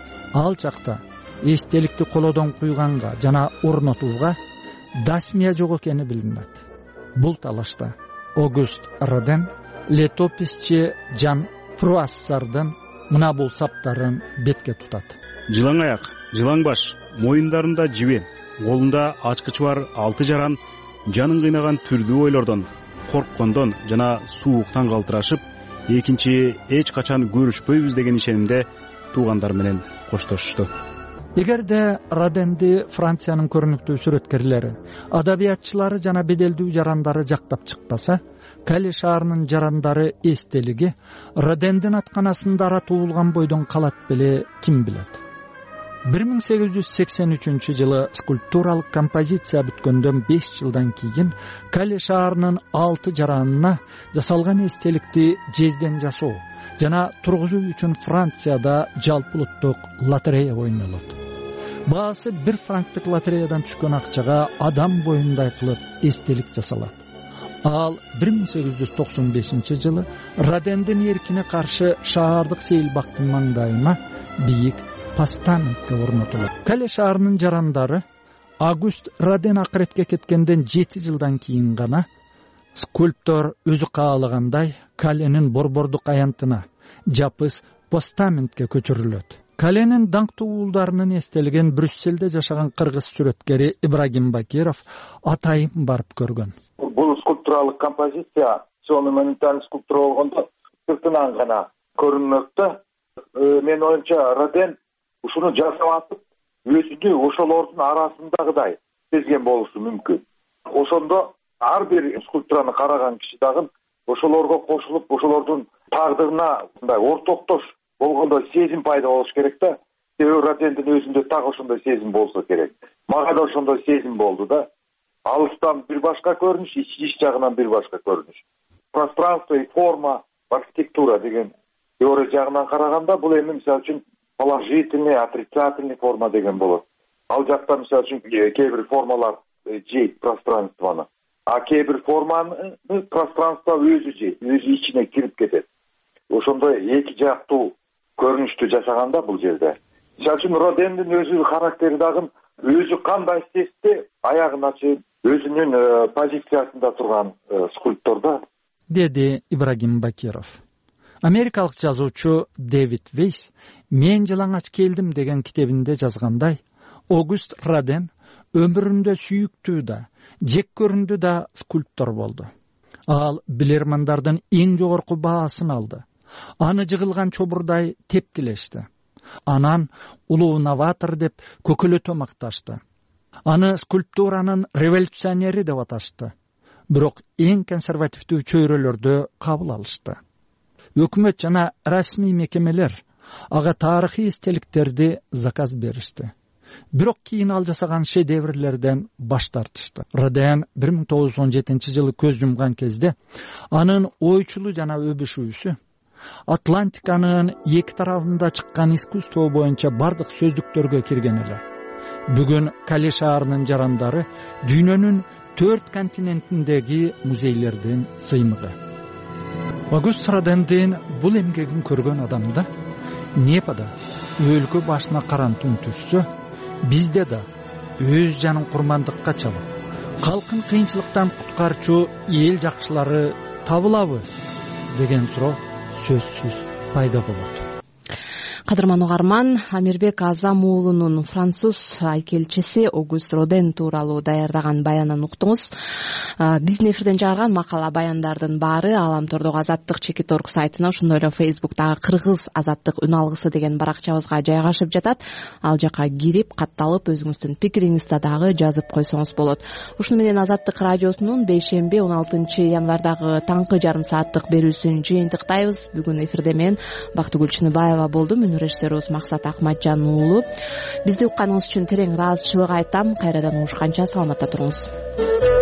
[SPEAKER 21] Ал чакта эстеликти колодон куйганга жана орнотууга дасмия жок экени билинет. Бул талашта Огуст Роден летописчи Жан Фруассардын мына бул саптарын бетке тутат.
[SPEAKER 7] Жылаң аяк, жылаң баш, моюндарында жиби, колунда ачкычы бар алты жаран жанын кыйнаган түрдүү ойлордон, корккондон жана сууктан калтырашып, экинчи эч качан көрүшпөйбүз деген ишенимде туугандар менен коштошушту.
[SPEAKER 21] Эгерде Роденди Франциянын көрүнүктүү сүрөткерлери, адабиятчылары жана беделдүү жарандары жактап чыкпаса, Кале шаарынын жарандары эстелиги Родендин атканасында аратуулган бойдон калат беле ким билет. бир миң сегиз жүз сексен үчүнчү жылы скульптуралык композиция бүткөндөн беш жылдан кийин Кале шаарынын алты жаранына жасалган эстеликти жезден жасоо жана тургузуу үчүн Францияда жалпы улуттук лотерея ойнолот. Баасы бир франктык лотереядан түшкөн акчага адам боюндай кылып эстелик жасалат. Ал бир миң сегиз жүз токсон бешинчи жылы Родендин эркине каршы шаардык сейил бактын маңдайына бийик постаментке орнотулат. Кале шаарынын жарандары Агуст Роден акыретке кеткенден жети жылдан кийин гана скульптор өзү каалагандай Каленин борбордук аянтына жапыс постаментке көчүрүлөт. Каленин даңктуу уулдарынын эстелигин Брюсселде жашаган кыргыз сүрөткери Ибрагим Бакиров атайын барып көргөн.
[SPEAKER 8] Бул скульптуралык композиция монументалдык скульптура болгондо сыртынан гана көрүнмөктө. Мен оюмча Роден ушуну жасап атып, өзүнү ошолордун арасындагыдай сезген болушу мүмкүн. Ошондо ар бир скульптураны караган киши дагы ошолорго кошулуп, ошолордун тагдырына мындай ортоктош болгондой сезим пайда болуш керек да. Себеби Родендин өзүндө так ошондой сезим болсо керек. Мага да ошондой сезим болду да. Алыстан бир башка көрүнүш, ич жагынан бир башка көрүнүш. Пространство и форма, архитектура деген теория жагынан караганда бул эми мисалы үчүн положительный, отрицательный форма деген болот. Ал жакта мисалы үчүн кээ бир формалар жейт пространствону. А кээ бир форманы пространство өзү жейт, өзү ичине кирип кетет. Ошондой эки жактуу көрүнүштү жасаганда бул жерде. Мисалы үчүн Родендин өзү характери дагы өзү кандай сезсе, аягына чейин өзүнүн позициясында турган скульптордо,
[SPEAKER 21] деди Ибрагим Бакиров. Америкалык жазуучу Дэвид Вейс «Мен жылаңач келдим» деген китебинде жазгандай, Огуст Роден өмүрүндө сүйүктүү да, жек көрүндү да скульптор болду. Ал билермандардын эң жогорку баасын алды. Аны жыгылган чобурдай тепкилешти. Анан улуу новатор деп көкөлөтө макташты. Аны скульптуранын революционери деп аташты. Бирок эң консервативдүү чөйрөлөрдө кабыл алышты. Өкмөт жана расмий мекемелер ага тарыхый эстеликтерди заказ беришти. Бирок кийин ал жасаган шедеврлерден баш тартышты. Роден бир миң тогуз жүз он жетинчи жылы көз жумган кезде анын ойчулу жана өбүшүүсү Атлантиканын эки тарабында чыккан искусство боюнча бардык сөздүктөргө кирген эле. Бүгүн Кале шаарынын жарандары дүйнөнүн төрт континентиндеги музейлердин сыймыгы. Огюст Родендин бул эмгегин көргөн адамда Непада өлкө башына карантун түшсө, бизде да өз жанын курмандыкка чалып, калкын кыйынчылыктан куткарчу эл жакшылары табылабы деген суроо сөзсүз пайда болот.
[SPEAKER 2] Кадырман угарман, Амирбек Азам уулунун француз айкелчиси Огюст Роден тууралуу даярдаган баянын уктуңуз. Биздин эфирден чыгарган макала баяндардын баары Аламтордогу Азаттык чекит орг сайтына, ошондой эле Фейсбуктагы Кыргыз Азаттык үн алгысы деген баракчабызга жайгашып жатат. Ал жака кирип, катталып, өзүңүздүн пикириңизди дагы жазып койсоңуз болот. Ушуну менен Азаттык радиосунун бейшемби он алтынчы январдагы таңкы жарым сааттык берүүсүн жыйынтыктайбыз. Бүгүн эфирде мен Бактыгүл Чыныбаева болдум. Режиссерибиз Максат Акматжан уулу. Бизди укканыңыз үчүн терең ыраазычылык айтам. Кайрадан угушканча саламатта туруңуз.